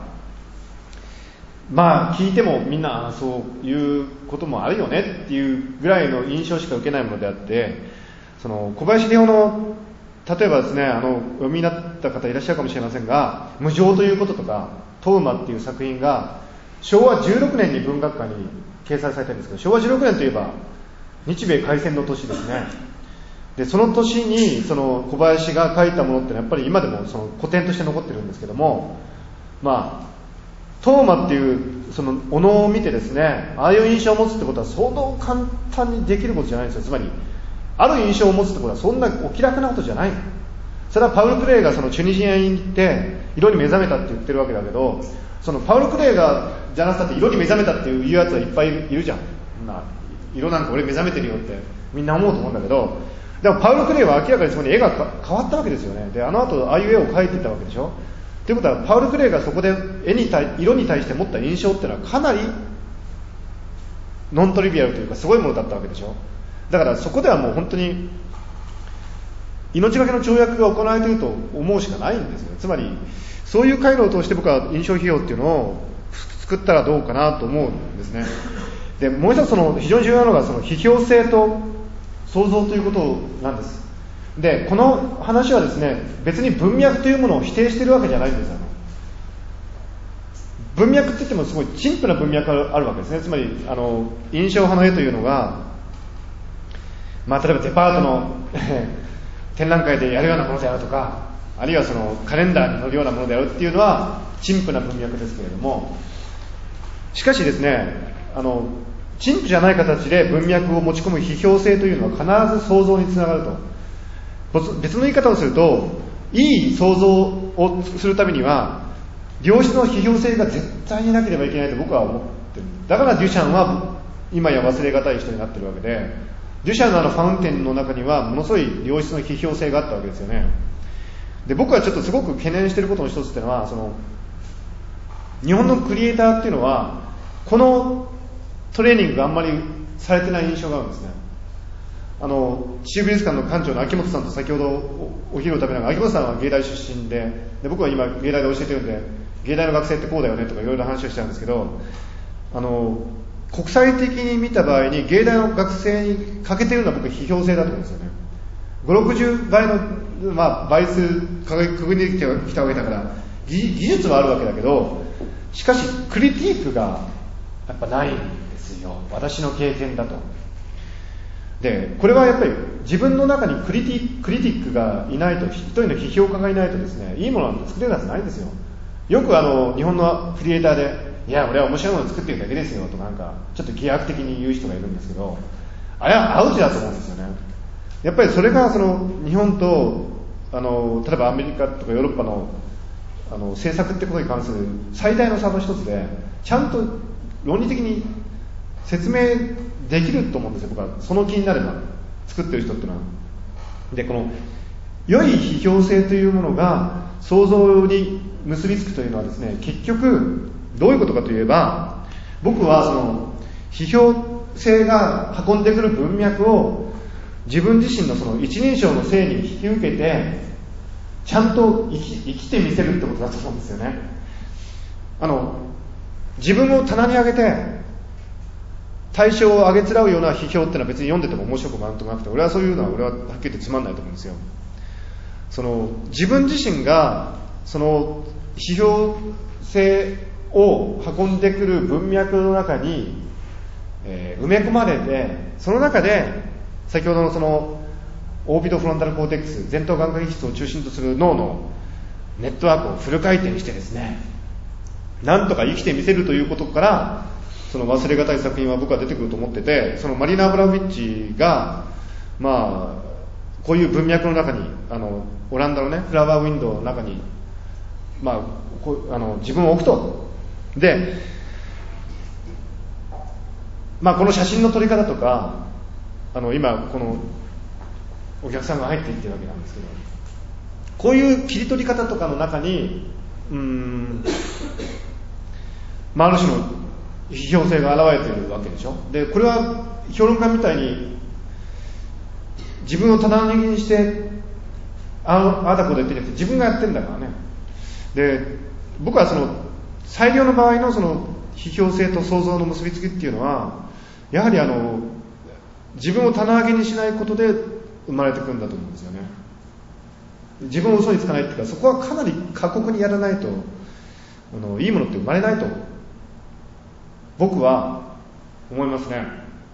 まあ聞いてもみんなそういうこともあるよねっていうぐらいの印象しか受けないものであって、その小林秀夫の例えばですね、あのお読みになった方いらっしゃるかもしれませんが、無常ということとかトウマっていう作品がしょうわじゅうろくねんに文学館に掲載されてるんですけど、しょうわじゅうろくねんといえば日米開戦の年ですね。でその年にその小林が書いたものってのはやっぱり今でもその古典として残ってるんですけども、まあトーマっていうそのお能を見てですね、ああいう印象を持つってことは相当簡単にできることじゃないんですよ。つまりある印象を持つってことはそんなお気楽なことじゃない。それはパウル・クレイがそのチュニジアに行って色に目覚めたって言ってるわけだけど、そのパウル・クレイがじゃなくたって色に目覚めたっていうやつはいっぱいいるじゃん。まあ、色なんか俺目覚めてるよってみんな思うと思うんだけど、でもパウル・クレイは明らかにそこに絵が変わったわけですよね。であの後ああいう絵を描いていたわけでしょ。ということはパウル・クレイがそこで絵に対色に対して持った印象っていうのはかなりノントリビアルというかすごいものだったわけでしょ。だからそこではもう本当に命がけの跳躍が行われていると思うしかないんですよ。つまりそういう回路を通して僕は印象批評っていうのを作ったらどうかなと思うんですね。でもう一つその非常に重要なのがその批評性と創造ということなんです。でこの話はですね、別に文脈というものを否定しているわけじゃないんですよ。文脈って言ってもすごい陳腐な文脈があるわけですね。つまりあの印象派の絵というのが、まあ、例えばデパートの展覧会でやるようなものであるとか、あるいはそのカレンダーに載るようなものであるっていうのは陳腐な文脈ですけれども、しかしですね、あの陳腐じゃない形で文脈を持ち込む批評性というのは必ず創造につながると。別の言い方をすると、いい創造をするためには良質の批評性が絶対になければいけないと僕は思ってる。だからデュシャンは今や忘れがたい人になってるわけで、デュシャンのあのファウンテンの中にはものすごい良質の批評性があったわけですよね。で僕はちょっとすごく懸念していることの一つっていうのは、その日本のクリエイターっていうのはこのトレーニングがあんまりされてない印象があるんですね。あの秩父美術館の館長の秋元さんと先ほど お, お昼を食べながら、秋元さんは芸大出身 で, で僕は今芸大で教えてるんで、芸大の学生ってこうだよねとかいろいろ話をしたんですけど、あの国際的に見た場合に芸大の学生に欠けているのは僕は批評性だと思うんですよね。ごじゅうろくじゅうばいの、まあ、倍数くぐりできたわけだから技, 技術はあるわけだけど、しかしクリティークがやっぱないんですよ、私の経験だと。でこれはやっぱり自分の中にクリティクリティックがいないと、一人の批評家がいないとですね、いいものなんて作れるはずないんですよ。よくあの日本のクリエイターで、いや俺は面白いものを作ってるだけですよとか、なんかちょっと疑惑的に言う人がいるんですけど、あれはアウトだと思うんですよね。やっぱりそれがその日本とあの例えばアメリカとかヨーロッパのあの政策ってことに関する最大の差の一つで、ちゃんと論理的に説明できると思うんですよ、僕は。その気になれば作ってる人っていうのは。でこの良い批評性というものが創造に結びつくというのはですね、結局どういうことかといえば、僕はその批評性が運んでくる文脈を自分自身のその一人称の性に引き受けてちゃんと生き、生きてみせるってことだと思うんですよね。あの自分を棚に上げて対象を上げつらうような批評ってのは別に読んでても面白くもなんともなくて、俺はそういうのは俺ははっきり言ってつまんないと思うんですよ。その自分自身がその批評性を運んでくる文脈の中に、えー、埋め込まれて、その中で先ほどのそのオービドフロンタルコーテックス、前頭眼科基質を中心とする脳のネットワークをフル回転してですね、なんとか生きてみせるということから、その忘れがたい作品は僕は出てくると思ってて、そのマリナ・アブラモビッチがまあこういう文脈の中に、あのオランダのねフラワーウィンドウの中に、まあ、こうあの自分を置くと。でまあ、この写真の撮り方とか、あの今このお客さんが入っていってるわけなんですけど、こういう切り取り方とかの中にうーん、まあ、ある種の批評性が現れているわけでしょ。でこれは評論家みたいに自分を棚上げにしてあのあだこだ言ってなくて自分がやってるんだからね。で僕はその裁量の場合のその批評性と想像の結びつきっていうのはやはりあの自分を棚上げにしないことで生まれてくるんだと思うんですよね。自分を嘘につかないっていうか、そこはかなり過酷にやらないとあのいいものって生まれないと僕は思いますね。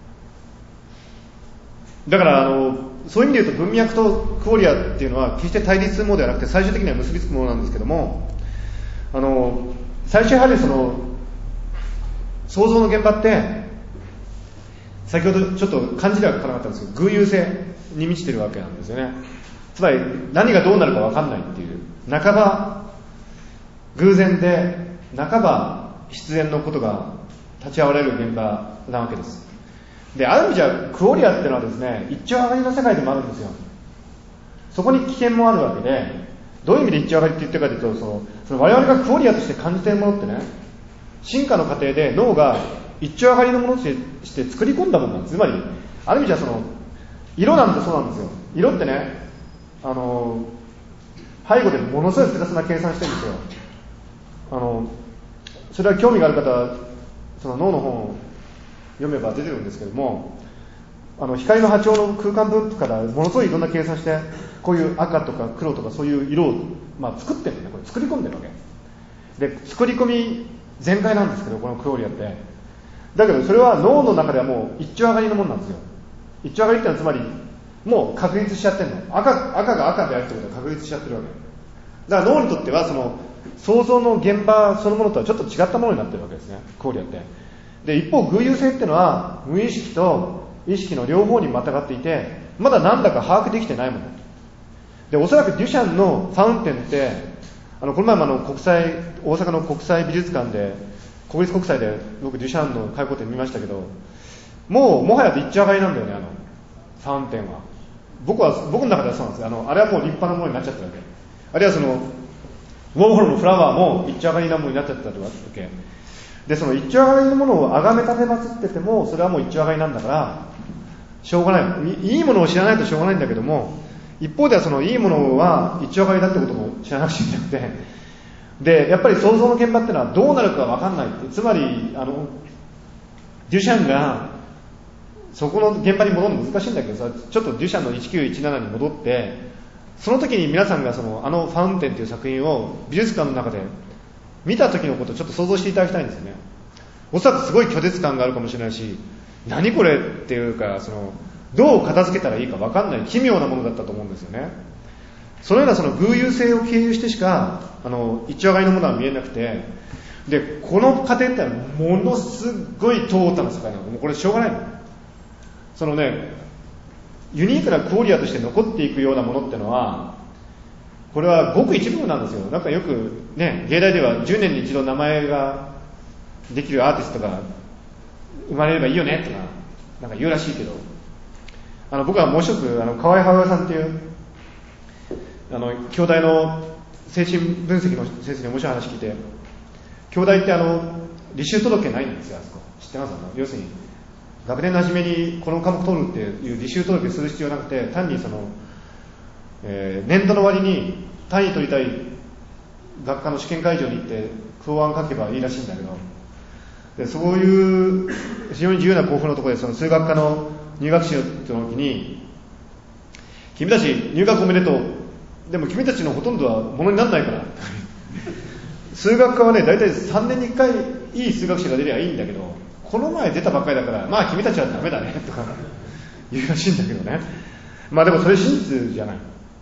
だからあのそういう意味で言うと文脈とクオリアっていうのは決して対立するものではなくて最終的には結びつくものなんですけども、あの最初やはりその想像の現場って先ほどちょっと漢字では書かなかったんですけど偶有性に満ちてるわけなんですよね。つまり何がどうなるか分かんないっていう、半ば偶然で半ば必然のことが立ち現れる現場なわけです。である意味じゃクオリアっていうのはですね、一丁上がりの世界でもあるんですよ。そこに危険もあるわけで、どういう意味で一丁上がりって言ってるかというと、そのその我々がクオリアとして感じているものってね、進化の過程で脳が一丁上がりのものとして作り込んだものなんです。つまりある意味じゃその色なんてそうなんですよ。色ってね、あの背後でものすごい複雑な計算してるんですよ。あのそれは興味がある方はその脳の本を読めば出てるんですけども、あの光の波長の空間分布からものすごいいろんな計算してこういう赤とか黒とかそういう色を、まあ、作ってるんだよね。これ作り込んでるわけで、作り込み全開なんですけど、このクオリアってだけどそれは脳の中ではもう一丁上がりのものなんですよ。一丁上がりってのはつまりもう確立しちゃってるの。 赤, 赤が赤であるってことは確立しちゃってるわけだから脳にとってはその想像の現場そのものとはちょっと違ったものになってるわけですね、クオリアって。で一方偶有性っていうのは無意識と意識の両方にまたがっていて、まだなんだか把握できてないもので、おそらくデュシャンのファウンテンってあのこの前もあの国際大阪の国際美術館で国立国際で僕デュシャンの回顧展見ましたけど、もうもはや一丁上がりなんだよね、あのファウンテンは。僕は僕の中ではそうなんですよ。あのあれはもう立派なものになっちゃったわけ。あるいはそのウォーホルのフラワーも一丁上がりなものになっちゃったわけで、その一丁上がりのものを崇め立てまつっててもそれはもう一丁上がりなんだからしょうがない。いいものを知らないとしょうがないんだけども、一方ではそのいいものは一丁上がりだってことも知らなくちゃいけなくて、でやっぱり想像の現場ってのはどうなるか分かんないって、つまりあのデュシャンがそこの現場に戻るの難しいんだけどさ、ちょっとデュシャンのいちきゅういちななに戻って、その時に皆さんがそのあのファウンテンという作品を美術館の中で見た時のことをちょっと想像していただきたいんですよね。おそらくすごい拒絶感があるかもしれないし、何これっていうか、そのどう片付けたらいいか分かんない奇妙なものだったと思うんですよね。そのようなその偶有性を経由してしかあの一丁上がりのものは見えなくて、でこの過程ってのはものすごい淘汰な世界なの。もうこれしょうがないの。そのねユニークなクオリアとして残っていくようなものってのはこれはごく一部なんですよ。なんかよくね芸大ではじゅうねんに一度名前ができるアーティストが生まれればいいよねとかなんか言うらしいけど、あの僕はもう一つあの河合隼さんっていうあの京大の精神分析の先生に面白い話聞いて、京大ってあの履修届ないんですよ。あそこ知ってます？あの要するに学年の初めにこの科目取るっていう履修届する必要なくて、単にその、えー、年度の終わりに単位取りたい学科の試験会場に行って教案書けばいいらしいんだけど、でそういう非常に自由な校風のところでその数学科の入学式の時に君たち入学おめでとう、でも君たちのほとんどはものにならないから数学科はね大体さんねんにいっかいいい数学者が出ればいいんだけど、この前出たばっかりだからまあ君たちはダメだねとか言うらしいんだけどね。まあでもそれ真実じゃない。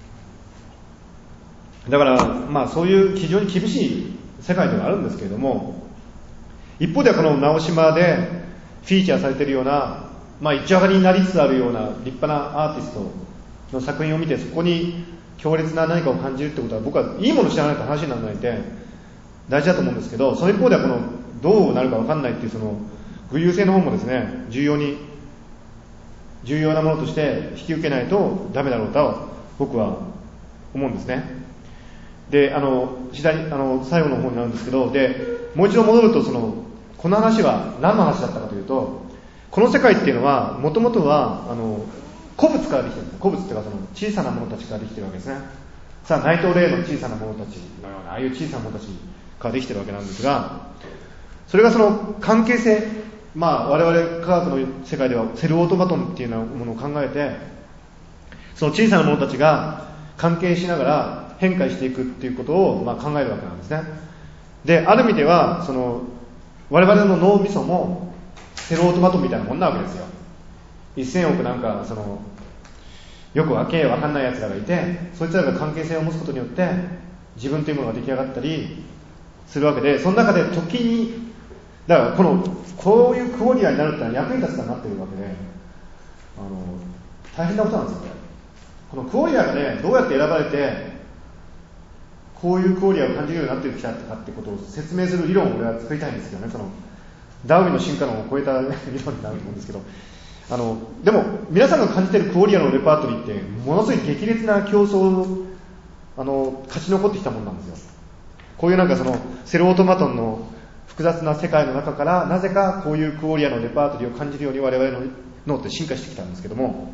だからまあそういう非常に厳しい世界ではあるんですけれども、一方ではこの直島でフィーチャーされているような、まあ一丁上がりになりつつあるような立派なアーティストの作品を見て、そこに強烈な何かを感じるってことは僕はいいものを知らないと話にならないで大事だと思うんですけど、その一方ではこのどうなるか分かんないっていうその具有性の方もですね、重要に重要なものとして引き受けないとダメだろうと僕は思うんですね。で、あの左あの最後の方になるんですけど、でもう一度戻ると、そのこの話は何の話だったかというと、この世界っていうのはもともとはあの古物からできてるんです。古物っていうかその小さなものたちからできてるわけですね。さあ内藤霊の小さなものたちのようなああいう小さなものたちからできてるわけなんですが、それがその関係性、まあ我々科学の世界ではセルオートマトンっていうようなものを考えて、その小さなものたちが関係しながら変化していくっていうことをまあ考えるわけなんですね。で、ある意味ではその我々の脳みそもセルオートマトンみたいなもんなわけですよ。せんおくなんかそのよくわけわかんない奴らがいて、そいつらが関係性を持つことによって自分というものが出来上がったりするわけで、その中で時にだからこのこういうクオリアになるってのは役に立つかになっているわけで、あの大変なことなんですよね。このクオリアがね、どうやって選ばれてこういうクオリアを感じるようになってきたかってことを説明する理論を俺は作りたいんですけどね。そのダーウィンの進化論を超えた理論になると思うんですけど、あのでも皆さんが感じているクオリアのレパートリーってものすごい激烈な競争あの勝ち残ってきたものなんですよ。こういうなんかそのセルオートマトンの複雑な世界の中からなぜかこういうクオリアのレパートリーを感じるように我々の脳って進化してきたんですけども、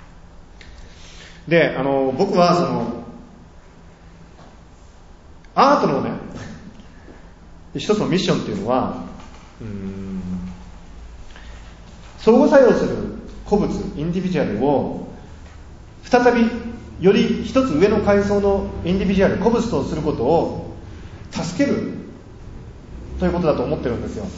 であの僕はそのアートのね一つのミッションっていうのは、うーん相互作用する個物インディビジュアルを再びより一つ上の階層のインディビジュアル個物とすることを助けるということだと思ってるんですよ。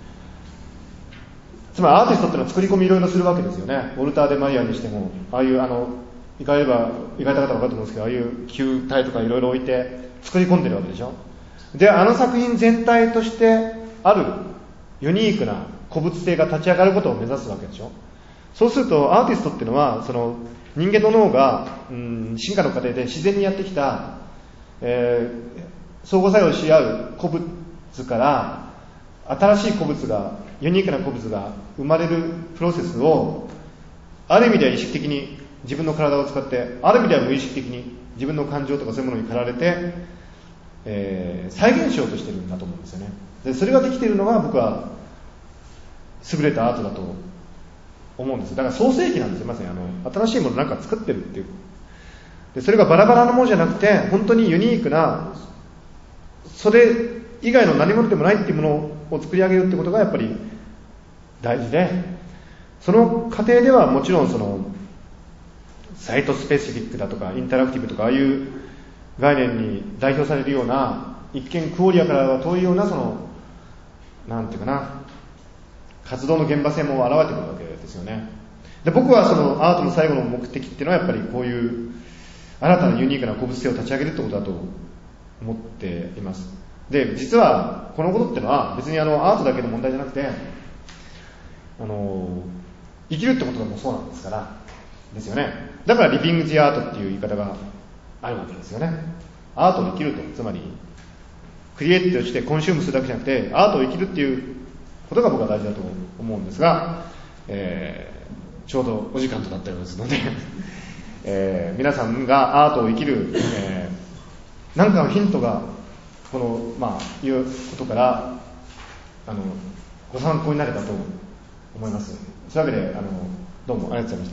つまりアーティストっていうのは作り込みいろいろするわけですよね。ウォルター・デ・マイヤーにしても、ああいうあの行かれば行かれた方は分かると思うんですけど、ああいう球体とかいろいろ置いて作り込んでるわけでしょ。で、あの作品全体としてあるユニークな古物性が立ち上がることを目指すわけでしょ。そうするとアーティストっていうのはその人間の脳が、うん、進化の過程で自然にやってきた、えー、相互作用し合う古物から新しい古物がユニークな古物が生まれるプロセスをある意味では意識的に自分の体を使って、ある意味では無意識的に自分の感情とかそういうものに駆られて、えー、再現しようとしてるんだと思うんですよね。でそれができているのが僕は優れたアートだと思うんです。だから創世記なんですよ。まさにあの新しいものなんか作ってるっていう。でそれがバラバラなものじゃなくて本当にユニークなそれ以外の何者でもないっていうものを作り上げるってことがやっぱり大事で、その過程ではもちろんそのサイトスペシフィックだとかインタラクティブとかああいう概念に代表されるような一見クオリアからは遠いようなそのなんていうかな活動の現場性も現れてくるわけですよね。で僕はそのアートの最後の目的っていうのはやっぱりこういう新たなユニークな古物性を立ち上げるってことだと思っています。で実はこのことっていうのは別にあのアートだけの問題じゃなくて、あの生きるってことでもそうなんですからですよね。だからリビング・ジ・アートっていう言い方があるわけですよね。アートを生きると、つまりクリエイトしてコンシュームするだけじゃなくてアートを生きるっていうことが僕は大事だと思うんですが、えー、ちょうどお時間となったようですので、えー、皆さんがアートを生きる、えー、何かのヒントがこの、まあ、いうことからあのご参考になればと思います。そういうわけであのどうもありがとうございました。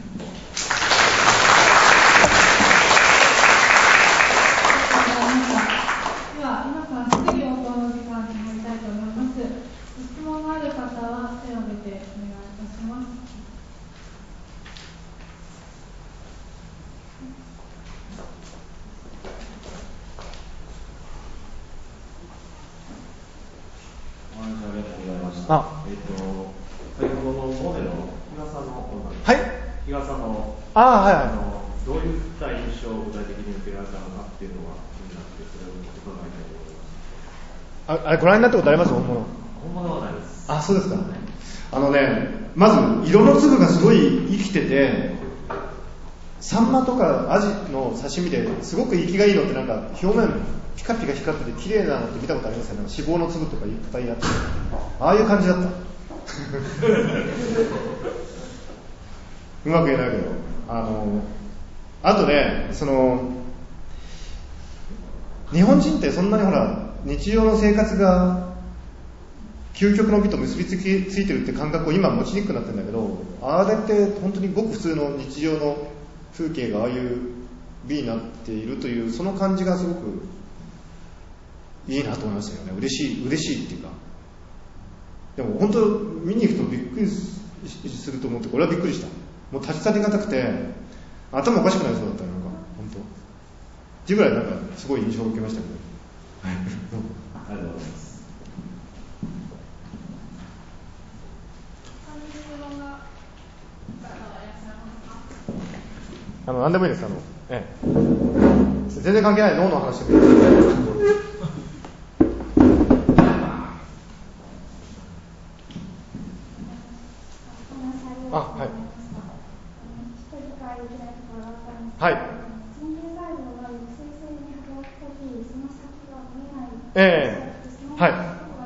では今から質疑応答の時間に入りたいと思います。質問がある方は手を挙げてお願いいたします。 お話ありがとうございました。 あ、 えっ、ー、と先ほどのモデルの日傘のはい。 日傘のああはいはい。 あのどういった印象を具体的に受けられたのかっていうのが気になってそれを伺いたいと思います。 あ、あれご覧になったことあります？本物。 本物はないです。 あ、そうですか。あのね、まず色の粒がすごい生きてて、サンマとかアジの刺身ですごく生きがいいのってなんか表面ピカピカ光ってて綺麗なのって見たことありますよね。脂肪の粒とかいっぱいあって、ああいう感じだった。 うまく言えないけど、あのあとね、その日本人ってそんなにほら日常の生活が究極の美と結びつきついてるって感覚を今持ちにくくなってるんだけど、あれって本当にごく普通の日常の風景がああいう美になっているというその感じがすごくいいなと思いましたよね。嬉しい嬉しいっていうか、でも本当見に行くとびっくりすると思って、これはびっくりした。もう立ち去りがたくて頭おかしくなりそうだった。なんか本当っていうぐらいなんかすごい印象を受けましたけど。はい、 ありがとうございます。 あの何でもいいです。あの、ええ、全然関係ない脳の話でもいいです。あ、はい。はい。ええ、はい。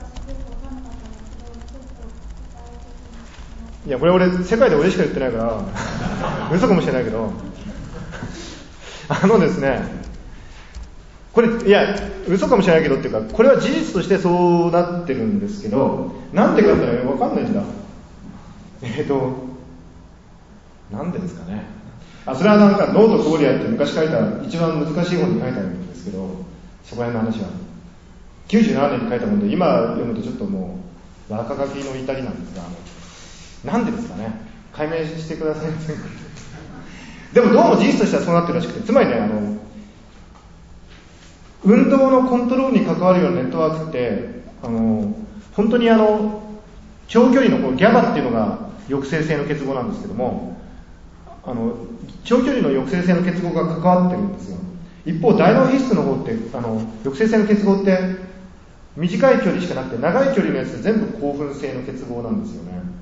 いや、これ俺世界で俺しか言ってないから嘘かもしれないけど、あのですね、これいや嘘かもしれないけどっていうか、これは事実としてそうなってるんですけど、なんでかって分かんないんだ。えっとなんでですかね。あ、それはなんかノート・ゴーリアって昔書いた一番難しい本に書いてあるんですけど、そこら辺の話はきゅうじゅうななねんに書いたもので、今読むとちょっともう若書きの至りなんですが、なんでですかね、解明してくださいませんか。でもどうも事実としてはそうなってるらしくて、つまりね、あの運動のコントロールに関わるようなネットワークって、あの本当にあの長距離のこのギャバっていうのが抑制性の結合なんですけども、あの長距離の抑制性の結合が関わってるんですよ。一方大脳皮質の方ってあの抑制性の結合って短い距離しかなくて、長い距離のやつって全部興奮性の結合なんですよね。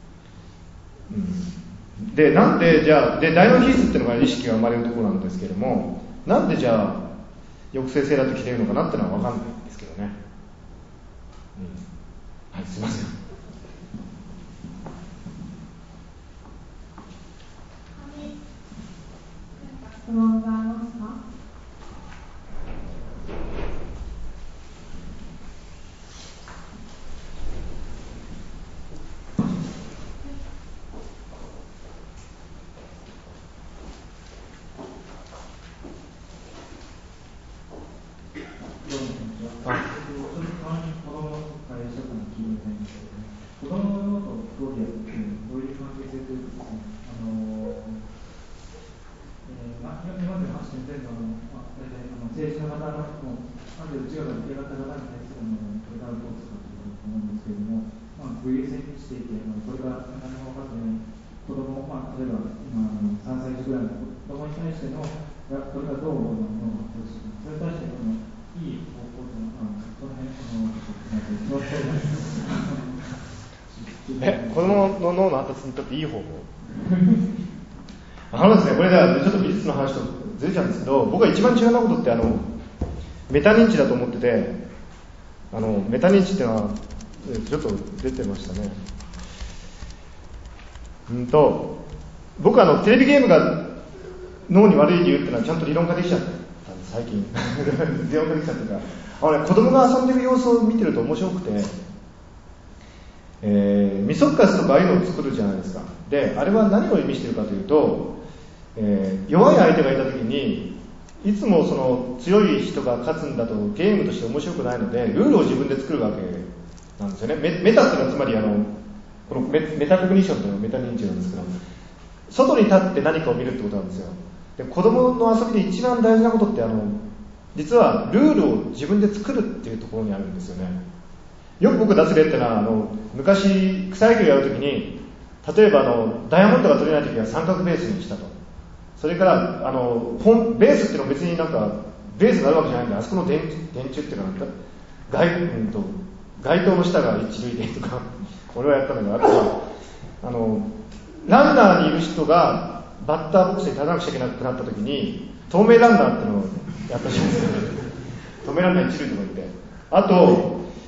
うん、でなんでじゃあで大脳皮質っていうのが意識が生まれるところなんですけども、なんでじゃあ抑制性だと来ているのかなっていうのは分かんないんですけどね。うん、はい、すいません。 質問がありますか？ 子供の脳とゴリラってどういう関係性というかですね、あのえーまあ、今までの話してみたいのは、まあ、大体あの政治の方のある内側の A 型方に対するのこれからどうするかということだと思うんですけれども、まあ、優先にしていて、これが何も分かってない子供、まあ、例えば今さんさい児ぐらいの子供に対してのこれがどう脳が発達するか、それに対してこのいい方向というのは、この辺あのちょっとえ、子供の脳の発達にとっていい方法あのですね、これがちょっと美術の話とずれちゃうんですけど、僕が一番重要なことってあのメタ認知だと思ってて、あのメタ認知っていうのはちょっと出てましたね。うんと僕はあのテレビゲームが脳に悪い理由っていうのはちゃんと理論化できちゃったんです最近理論化できちゃったから、あの、ね、子供が遊んでる様子を見てると面白くて、えー、ミソッカスとかああいうのを作るじゃないですか。であれは何を意味しているかというと、えー、弱い相手がいた時にいつもその強い人が勝つんだとゲームとして面白くないので、ルールを自分で作るわけなんですよね。 メ, メタっていうのはつまりあのこの メ, メタコグニションというのはメタ認知なんですけど、外に立って何かを見るってことなんですよ。で子供の遊びで一番大事なことってあの実はルールを自分で作るっていうところにあるんですよね。よく僕出す例ってのはあの昔草野球やるときに、例えばあのダイヤモンドが取れないときは三角ベースにしたと。それからあの本ベースっていうのは別になんかベースがあるわけじゃないんで、あそこの電電柱っていうのは街、うん、と街灯の下が一塁でとか俺はやったのがあとはあのランナーにいる人がバッターボックスに立たなくちゃいけなくなったときに透明ランナーっていうのをやったします止められない一塁とか言って、あと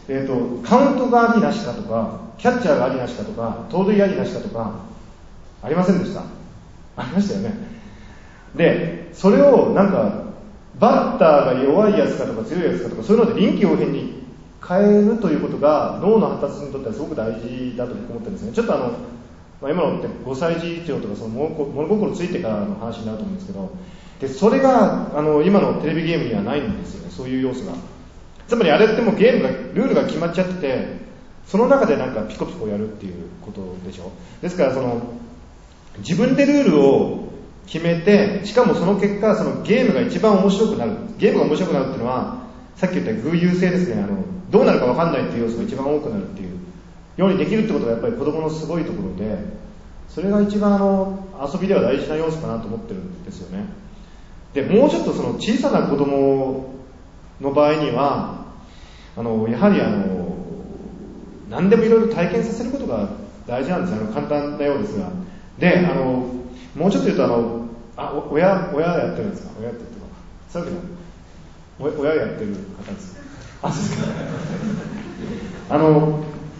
えーと、カウントがありなしかとか、キャッチャーがありなしかとか、盗塁ありなしかとか、ありませんでした。ありましたよね。で、それをなんか、バッターが弱いやつかとか強いやつかとか、そういうので臨機応変に変えるということが、脳の発達にとってはすごく大事だと思ってるんですね。ちょっとあの、まあ、今のってごさい児以上とかその物心ついてからの話になると思うんですけど、でそれがあの今のテレビゲームにはないんですよね、そういう要素が。つまりあれってもうゲームがルールが決まっちゃってて、その中でなんかピコピコやるっていうことでしょ。ですからその自分でルールを決めて、しかもその結果そのゲームが一番面白くなる、ゲームが面白くなるっていうのはさっき言った偶有性ですね。あのどうなるか分かんないっていう要素が一番多くなるっていうようにできるってことがやっぱり子供のすごいところで、それが一番あの遊びでは大事な要素かなと思ってるんですよね。でもうちょっとその小さな子供の場合にはあのやはりあの何でもいろいろ体験させることが大事なんですよ。あの簡単なようですが、であのもうちょっと言うとあのあ親親やってるんですか、親って言ってるかそういうわけじゃない、親やってる方ですか。あ、そうですか。あの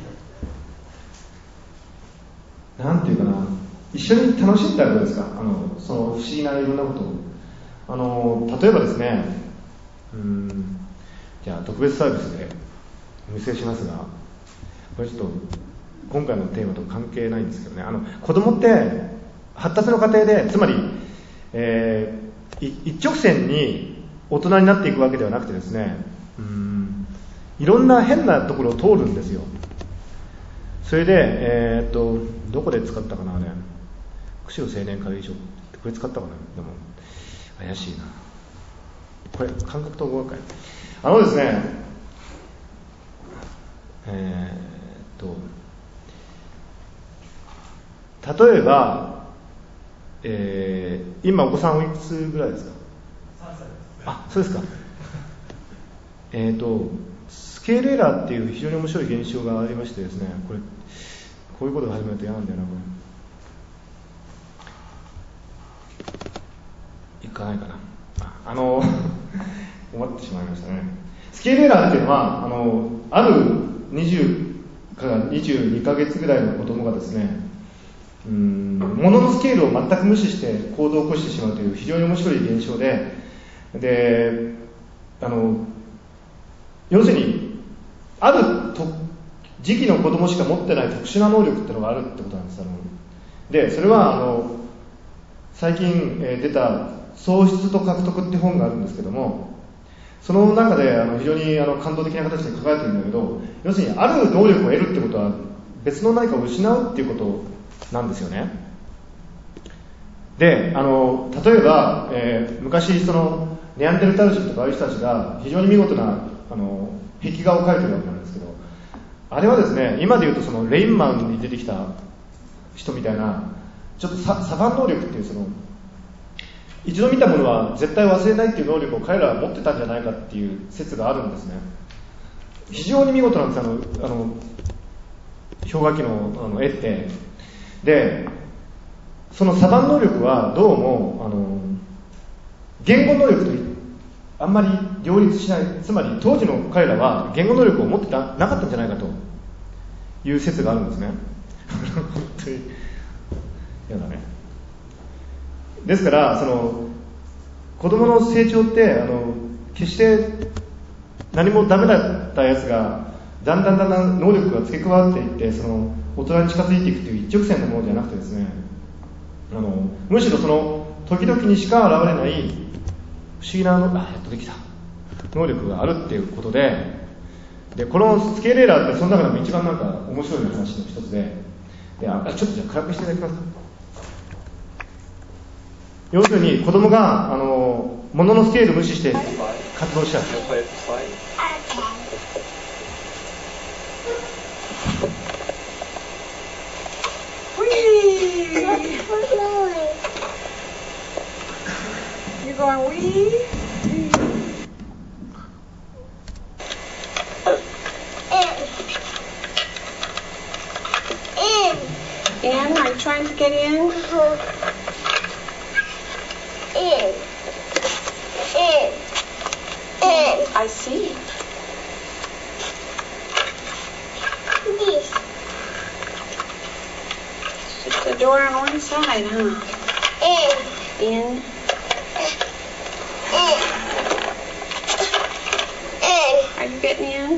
なんていうかな、一緒に楽しんだらどうですか。あのその不思議ないろんなことを、あの例えばですね、うーんじゃあ特別サービスでお見せしますが、これちょっと今回のテーマと関係ないんですけどね、あの子供って発達の過程で、つまり、えー、一直線に大人になっていくわけではなくてですね、うーんいろんな変なところを通るんですよ。それで、えー、っとどこで使ったかな、あれ釧路青年会議所、これ使ったかな、でも怪しいな、これ感覚統合学会、あのですね、えー、っと例えば、えー、今お子さんおいくつぐらいですか。 さんさいです。 あ、そうですか。えー、っとスケールエラーっていう非常に面白い現象がありましてですね、これこういうことが始まると嫌なんだよな、これいかないかな、あ、あの困ってしまいましたね。スケールエラーっていうのはあのあるにじゅうからにじゅうにかげつぐらいの子供がですね、うーん物のスケールを全く無視して行動を起こしてしまうという非常に面白い現象で、であの要するにあると時期の子供しか持ってない特殊な能力っていうのがあるってことなんです。あのでそれはあの最近、えー、出た喪失と獲得って本があるんですけども、その中であの非常にあの感動的な形で書かれてるんだけど、要するにある能力を得るってことは別の何かを失うっていうことなんですよね。であの例えば、えー、昔そのネアンデルタール人とかああいう人たちが非常に見事なあの壁画を描いてるわけなんですけど、あれはですね、今でいうとそのレインマンに出てきた人みたいなちょっとサバン能力っていう、その一度見たものは絶対忘れないっていう能力を彼らは持ってたんじゃないかっていう説があるんですね。非常に見事なんです。あのあの氷河期のあの絵って。でそのサバン能力はどうもあの言語能力とあんまり両立しない、つまり当時の彼らは言語能力を持ってたなかったんじゃないかという説があるんですね。本当に嫌だね。ですからその子供の成長ってあの決して何もダメだったやつがだんだんだんだん能力が付け加わっていって、その大人に近づいていくという一直線のものじゃなくてですね、あのむしろその時々にしか現れない不思議なのあやっとできた能力があるっていうことで、でこのスケールエラーってその中でも一番なんか面白い話の一つで、であちょっとじゃあ暗くしていただきます。要するに子供があの物のスケールを無視して活動しちゃう。 You going wee? In? Are you trying to get in? In. In. In. I see. The door on one side, huh? In. In. Are you getting in?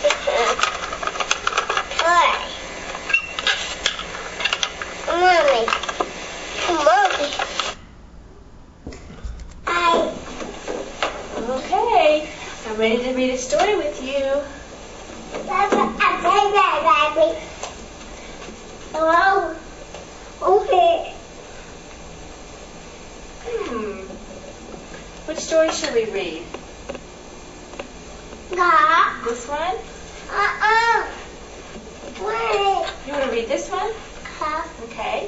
Mommy. Mommy. I. Okay. I'm ready to read a story with you. Hello. Okay. Hmm. Which story should we read? Ga. This one? Uh-uh. Wait. You want to read this one? Ga. Okay.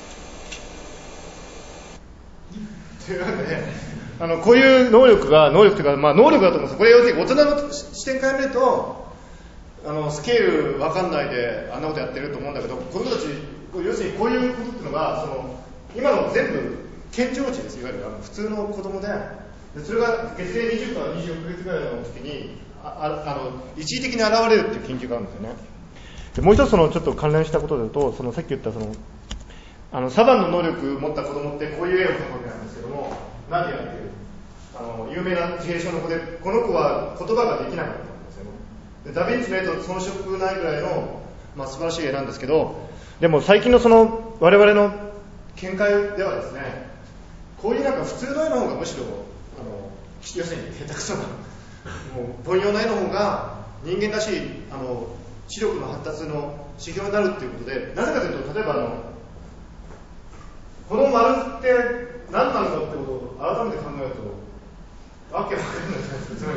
というわけで、あのこういう能力が能力というか、まあ、能力だと思うんです。これ要するに大人の視点から見るとあのスケール分かんないであんなことやってると思うんだけど、子供たち要するにこういうことっていうのがその今の全部健常値です。いわゆるあの普通の子供で、でそれが月齢にじゅうからにじゅうよんかげつぐらいの時にああの一時的に現れるっていう研究があるんですよね。でもう一つそのちょっと関連したことで言うと、そのさっき言ったそのあのサバンの能力を持った子供ってこういう絵を描くわけなんですけども、ナディアっていうあの有名な自閉症の子で、この子は言葉ができなかったんですよね。でダヴィンチの絵と遜色ないぐらいの、まあ、素晴らしい絵なんですけど、でも最近のその我々の見解ではですね、こういうなんか普通の絵の方がむしろあの要するに下手くそなもう凡庸な絵の方が人間らしいあの視力の発達の指標になるっていうことで、なぜかというと、例えばあのこの丸って何なのかってことを改めて考えるとわけわかんないじゃないですか。つまり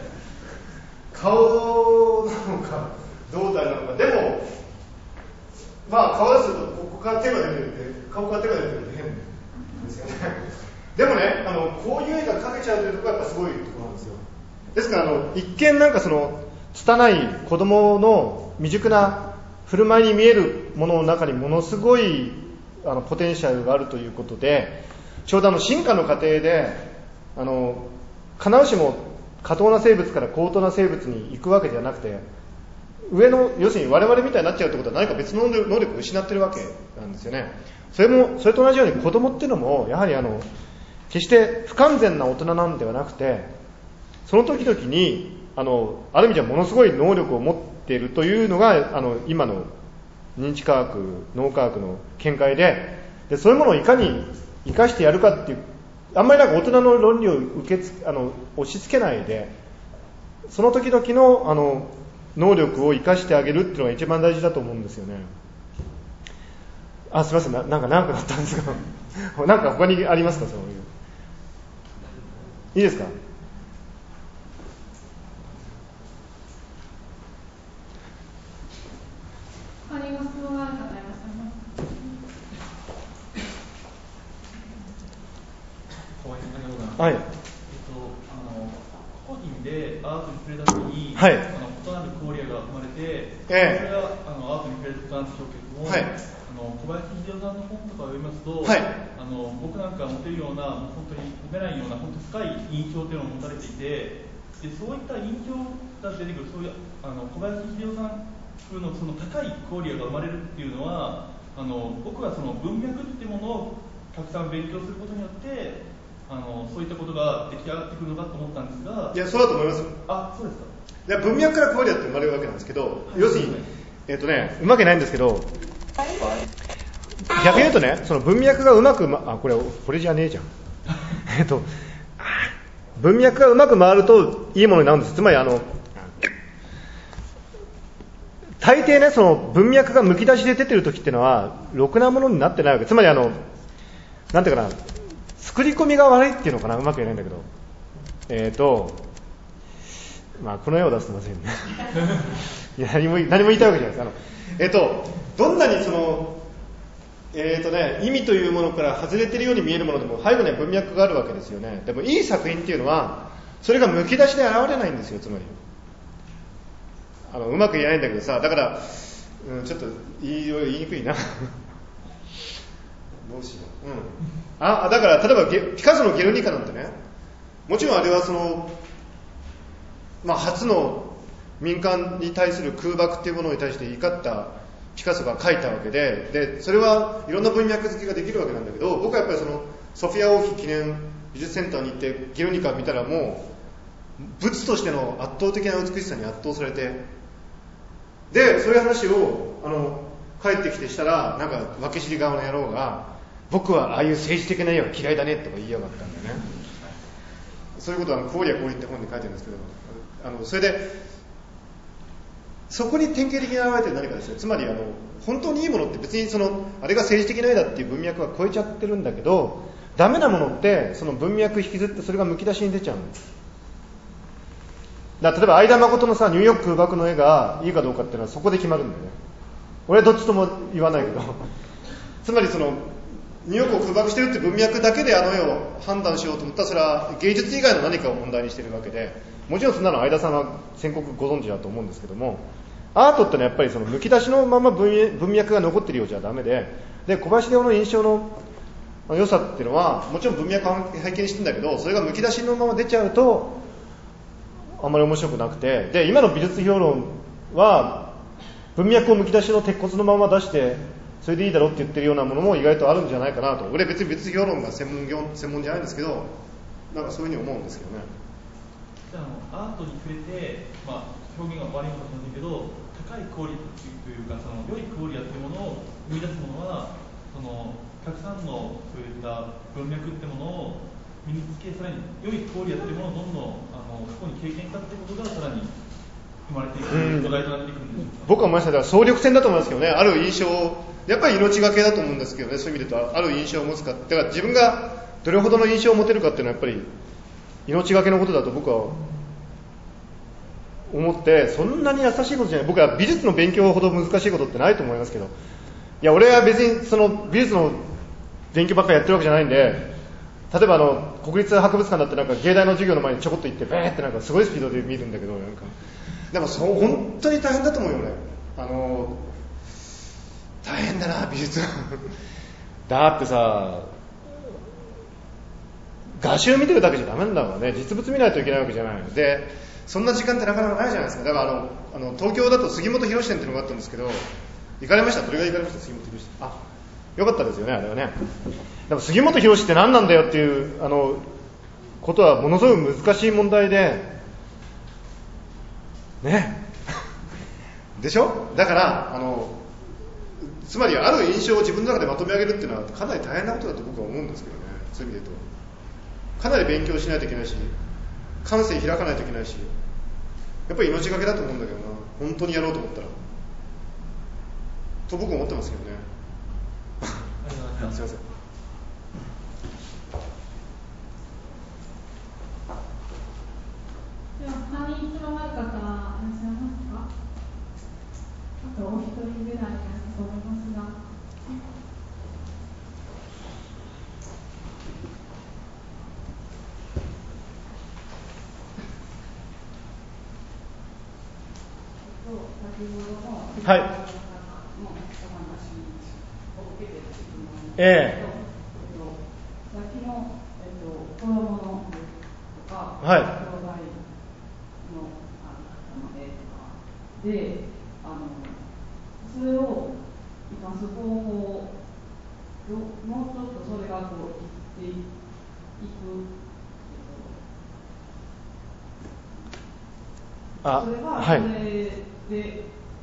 顔なのか胴体なのか、でもまあ顔出すとここから手が出てるって顔から手が出てるって変ですよね。でもね、あのこういう絵が描けちゃうというところがやっぱすごいところなんですよ。ですからあの一見なんかその拙い子供の未熟な振る舞いに見えるものの中にものすごいあのポテンシャルがあるということで、ちょうどあの進化の過程であの必ずしも下等な生物から高等な生物に行くわけじゃなくて、上の要するに我々みたいになっちゃうってことは何か別の能力を失ってるわけなんですよね。それもそれと同じように子供っていうのもやはりあの決して不完全な大人なんではなくて、その時々にあのある意味じゃものすごい能力を持っているというのがあの今の認知科学脳科学の見解 で, でそういうものをいかに生かしてやるかっていう、あんまりなんか大人の論理を受けつあの押し付けないで、その時々 の, あの能力を生かしてあげるっていうのが一番大事だと思うんですよね。あ、すみません、 な, なんか長くなったんですがなんか他にありますか？そういう、いいですか？ 他にご質問がある方いらっしゃいますか？ はい。 えっと、あの個人でアートに触れたときに、 はい、 あの異なるクオリアが生まれて、 ええ、 それがあのアートに触れることなんでしょうけれども、はい、あの小林秀夫さんの本とかを読みますと、はい、あの僕なんか持てるような、もう本当に読めないような本当深い印象というのを持たれていて、でそういった印象が出てくる、そういうあの小林秀夫さんのその高いクオリアが生まれるっていうのは、あの僕はその文脈っていうものをたくさん勉強することによってあのそういったことが出来上がってくるのかと思ったんですが。いや、そうだと思います。あ、そうですか。 で文脈からクオリアって生まれるわけなんですけど、はい、要するに、えーとね、うまくないんですけど、逆に言うとね、その文脈がうまく、ま、あ、これこれじゃねえじゃんえっと文脈がうまく回るといいものになるんです。つまりあの大抵ね、その文脈がむき出しで出てる時っていうのはろくなものになってないわけ。つまりあのなんていうかな、作り込みが悪いっていうのかな、うまく言えないんだけど、えっとまあこの絵を出すとまずいねいや何も何も言いたいわけじゃないです。あのえっとどんなにそのえーとね、意味というものから外れているように見えるものでも背後には文脈があるわけですよね。でもいい作品っていうのはそれがむき出しで現れないんですよ。つまりあのうまく言えないんだけどさ、だから、うん、ちょっと言い、言いにくいなどうしよう、うん、あだから例えばピカソのゲルニカなんてね、もちろんあれはその、まあ、初の民間に対する空爆っていうものに対して怒ったピカソが描いたわけで、でそれはいろんな文脈付けができるわけなんだけど、僕はやっぱりそのソフィア王妃記念美術センターに行ってゲルニカを見たら、もう物としての圧倒的な美しさに圧倒されて、でそういう話をあの帰ってきてしたら、なんか分け知り側の野郎が、僕はああいう政治的な絵は嫌いだねとか言いやがったんだよね。そういうことは「氷や氷」って本に書いてるんですけど、あのそれでそこに典型的に現れてる何かですよ。つまりあの本当にいいものって別にそのあれが政治的な絵だっていう文脈は超えちゃってるんだけど、ダメなものってその文脈引きずってそれがむき出しに出ちゃうんです。だから例えば相田誠のさニューヨーク空爆の絵がいいかどうかっていうのはそこで決まるんだよね。俺はどっちとも言わないけどつまりそのニューヨークを空爆してるって文脈だけであの絵を判断しようと思ったら、それは芸術以外の何かを問題にしているわけで、もちろんそんなの相田さんは先刻ご存知だと思うんですけども、アートってのはやっぱりそのむき出しのまま 文, 文脈が残ってるようじゃダメで、で小林陵の印象の良さっていうのはもちろん文脈を背景にしてるんだけど、それがむき出しのまま出ちゃうとあんまり面白くなくて、で今の美術評論は文脈をむき出しの鉄骨のまま出してそれでいいだろうって言ってるようなものも意外とあるんじゃないかなと。俺別に美術評論が専門業専門じゃないんですけど、なんかそういうふうに思うんですけどね。 じゃあアートに触れて、まあ、表現が悪いのかもしれないけど、高いクオリティというか、その良いクオリティというものを生み出すものは、そのたくさんのそういった文脈ってものを身につけ、さらに良いクオリティというものをどんどんあの過去に経験したってことがさらに生まれていく、土台となっていくんでしょうか。 僕はもしかしたら総力戦だと思いますけどね。ある印象をやっぱり命がけだと思うんですけどね。そういう意味で言うとある印象を持つか、だから自分がどれほどの印象を持てるかっていうのはやっぱり命がけのことだと僕は思って、そんなに優しいことじゃない。僕は美術の勉強ほど難しいことってないと思いますけど、いや俺は別にその美術の勉強ばっかりやってるわけじゃないんで、例えばあの国立博物館だってなんか芸大の授業の前にちょこっと行ってベーってなんかすごいスピードで見るんだけど、なんかでもそう本当に大変だと思うよ俺。あの大変だな美術だってさ、画集見てるだけじゃダメなんだからね。実物見ないといけないわけじゃないので、そんな時間ってなかなかないじゃないですか。だからあのあの東京だと杉本博展っていうのがあったんですけど、行かれました？どれが行かれました？杉本博展。あ、よかったですよねあれはね。でも杉本博って何なんだよっていうあのことはものすごい難しい問題でねでしょ。だからあのつまりある印象を自分の中でまとめ上げるっていうのはかなり大変なことだと僕は思うんですけどね。そういう意味で言うとかなり勉強しないといけないし、感性開かないといけないし、やっぱり命がけだと思うんだけどな、本当にやろうと思ったらと僕は思ってますけどねすいません。 では他に質問がある方いらっしゃいますか？あとお一人ぐらいだと思いますが、 はい。ええ。 先の、えっと、子供のとか、 はい。 兄弟の絵とかで、あのそれを生かす方法をもうちょっとそれがこう生きていく、 あ、 それははい。 それで生き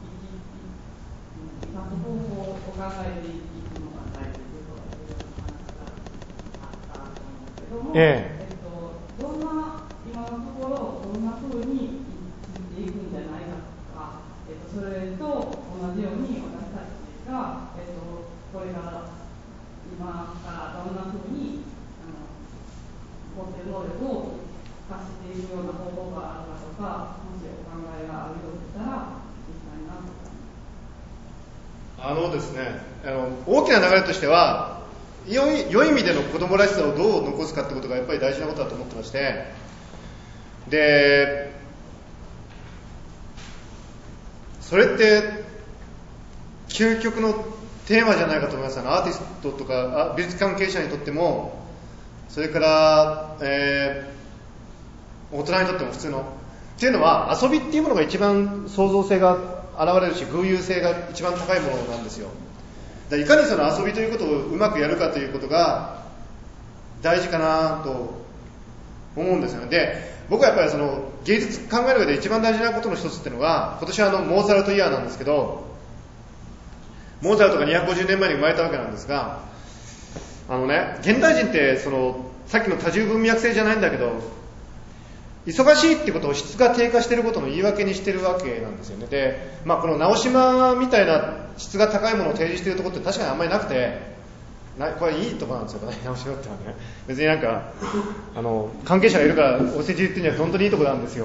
生かす方法を考えていくのが大事という話があったと思うんですけども、 えええっと、どんな今のところどんな風に生きていくんじゃないかとか、えっと、それと同じように私たちが、えっと、これから今からどんな風にあの持っている能力を生かしていくような方法があるかとか、もしお考えがあるようでしたら聞きたいなと思います。 あのですね、あの大きな流れとしては良い、良い意味での子供らしさをどう残すかってことがやっぱり大事なことだと思ってまして、でそれって究極のテーマじゃないかと思います。あのアーティストとか美術関係者にとっても、それから、えー、大人にとっても普通のっていうのは、遊びっていうものが一番創造性が現れるし偶有性が一番高いものなんですよ。だからいかにその遊びということをうまくやるかということが大事かなと思うんですよね。で、僕はやっぱりその芸術考える上で一番大事なことの一つっていうのが、今年はあのモーツァルトイヤーなんですけど、モーツァルトがにひゃくごじゅうねんまえに生まれたわけなんですが、あのね、現代人ってそのさっきの多重文脈性じゃないんだけど、忙しいってことを質が低下していることの言い訳にしてるわけなんですよね。で、まあ、この直島みたいな質が高いものを提示しているところって確かにあんまりなくて、なこれいいところなんですよね、直島ってのはね。別になんかあの関係者がいるからお世辞言ってるんじゃなくて本当にいいところなんですよ。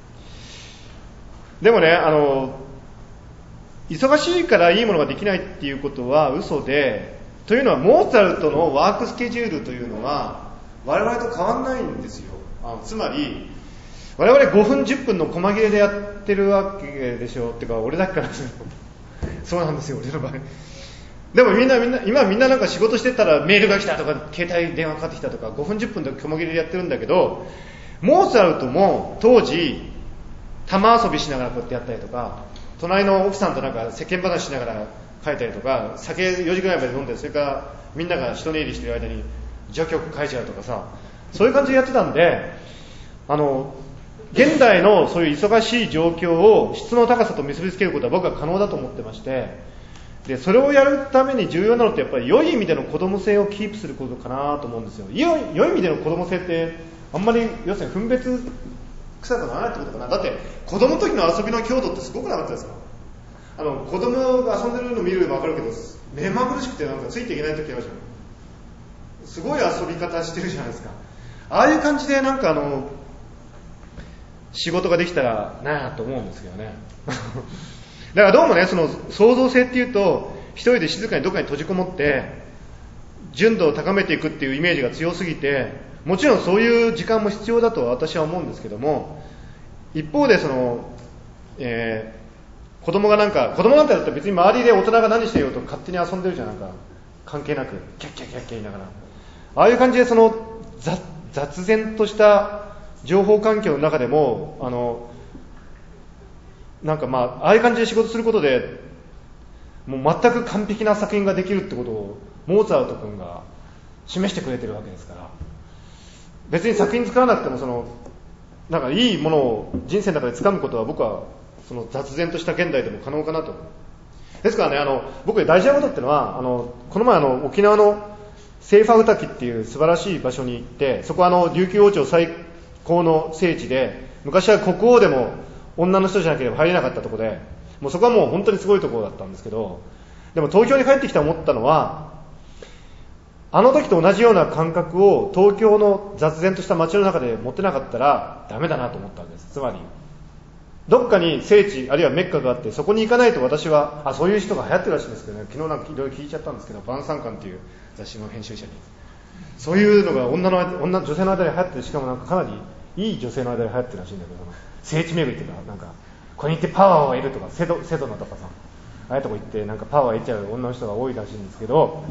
でもね、あの忙しいからいいものができないっていうことは嘘で、というのはモーツァルトのワークスケジュールというのは我々と変わらないんですよ。あのつまり我々ごふんじゅっぷんの細切れでやってるわけでしょっていうか、俺だけからするとそうなんですよ、俺の場合。でもみんなみんな今みんななんか仕事してたらメールが来たとか携帯電話かかってきたとかごふんじゅっぷんで細切れでやってるんだけど、モーツァルトも当時玉遊びしながらこうやってやったりとか、隣の奥さんとなんか世間話しながら書いたりとか、酒よじぐらいまで飲んで、それからみんなが一寝入りしてる間に序曲書いちゃうとかさ、そういう感じでやってたんで、あの現代のそういう忙しい状況を質の高さと結びつけることは僕は可能だと思ってまして、でそれをやるために重要なのってやっぱり良い意味での子供性をキープすることかなと思うんですよ。良い、良い意味での子供性ってあんまり要するに分別臭くならないってことかな。だって子供の時の遊びの強度ってすごくなかったですか。あの子供が遊んでるの見るの分かるけど、目まぐるしくてなんかついていけない時あるじゃん。すごい遊び方してるじゃないですか。ああいう感じでなんかあの仕事ができたらなぁと思うんですけどねだからどうもね、その創造性っていうと一人で静かにどっかに閉じこもって純度を高めていくっていうイメージが強すぎて、もちろんそういう時間も必要だと私は思うんですけども、一方でその、えー、子供がなんか子供なんてだったら別に周りで大人が何してようと勝手に遊んでるじゃん、なんか関係なくキャッキャッキャッキャ言いながら、ああいう感じでその雑然とした情報環境の中でもあのなんかまあああいう感じで仕事することでもう全く完璧な作品ができるってことをモーツァルト君が示してくれてるわけですから、別に作品作らなくてもそのなんかいいものを人生の中で掴むことは僕はその雑然とした現代でも可能かなと。ですからね、あの僕大事なことってのはあのこの前あの沖縄のセイファウタキっていう素晴らしい場所に行って、そこはあの琉球王朝最高の聖地で、昔は国王でも女の人じゃなければ入れなかったところで、もうそこはもう本当にすごいところだったんですけど、でも東京に帰ってきて思ったのは、あの時と同じような感覚を東京の雑然とした街の中で持ってなかったらダメだなと思ったんです。つまりどっかに聖地あるいはメッカがあって、そこに行かないと私は、あ、そういう人が流行ってるらしいんですけどね、昨日なんかいろいろ聞いちゃったんですけど、晩餐館っていう雑誌の編集者に、そういうのが女の女女性の間で流行ってる、しかもなんかかなりいい女性の間で流行ってるらしいんだけど、聖地巡りっていうか、なんかここに行ってパワーを得るとか、セドセドナとかさ、ああいうとこ行ってなんかパワーを得ちゃう女の人が多いらしいんですけど、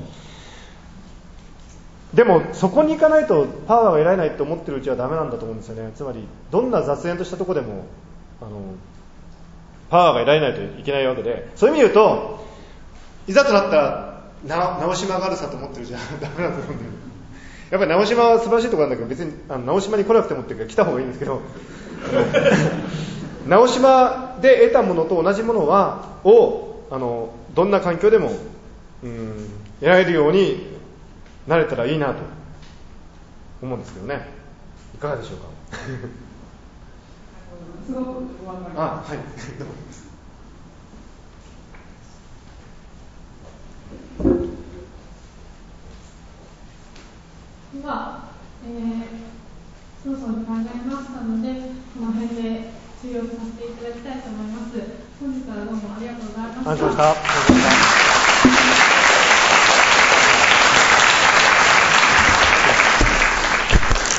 でもそこに行かないとパワーが得られないと思ってるうちはダメなんだと思うんですよね。つまりどんな雑然としたとこでもあのパワーが得られないといけないわけで、そういう意味で言うといざとなったらな直島があるさと思ってるじゃダメなんだと思うんだよ。やっぱり直島は素晴らしいところなんだけど、別にあの直島に来なくてもっていうか来た方がいいんですけど直島で得たものと同じものはをあのどんな環境でもうん得られるようになれたらいいなと思うんですけどね。いかがでしょうかすごく不安があ、はいでは、えー、そろそろ考えましたので、この辺で終了させていただきたいと思います。本日はどうもありがとうございました。 ありがとうございました。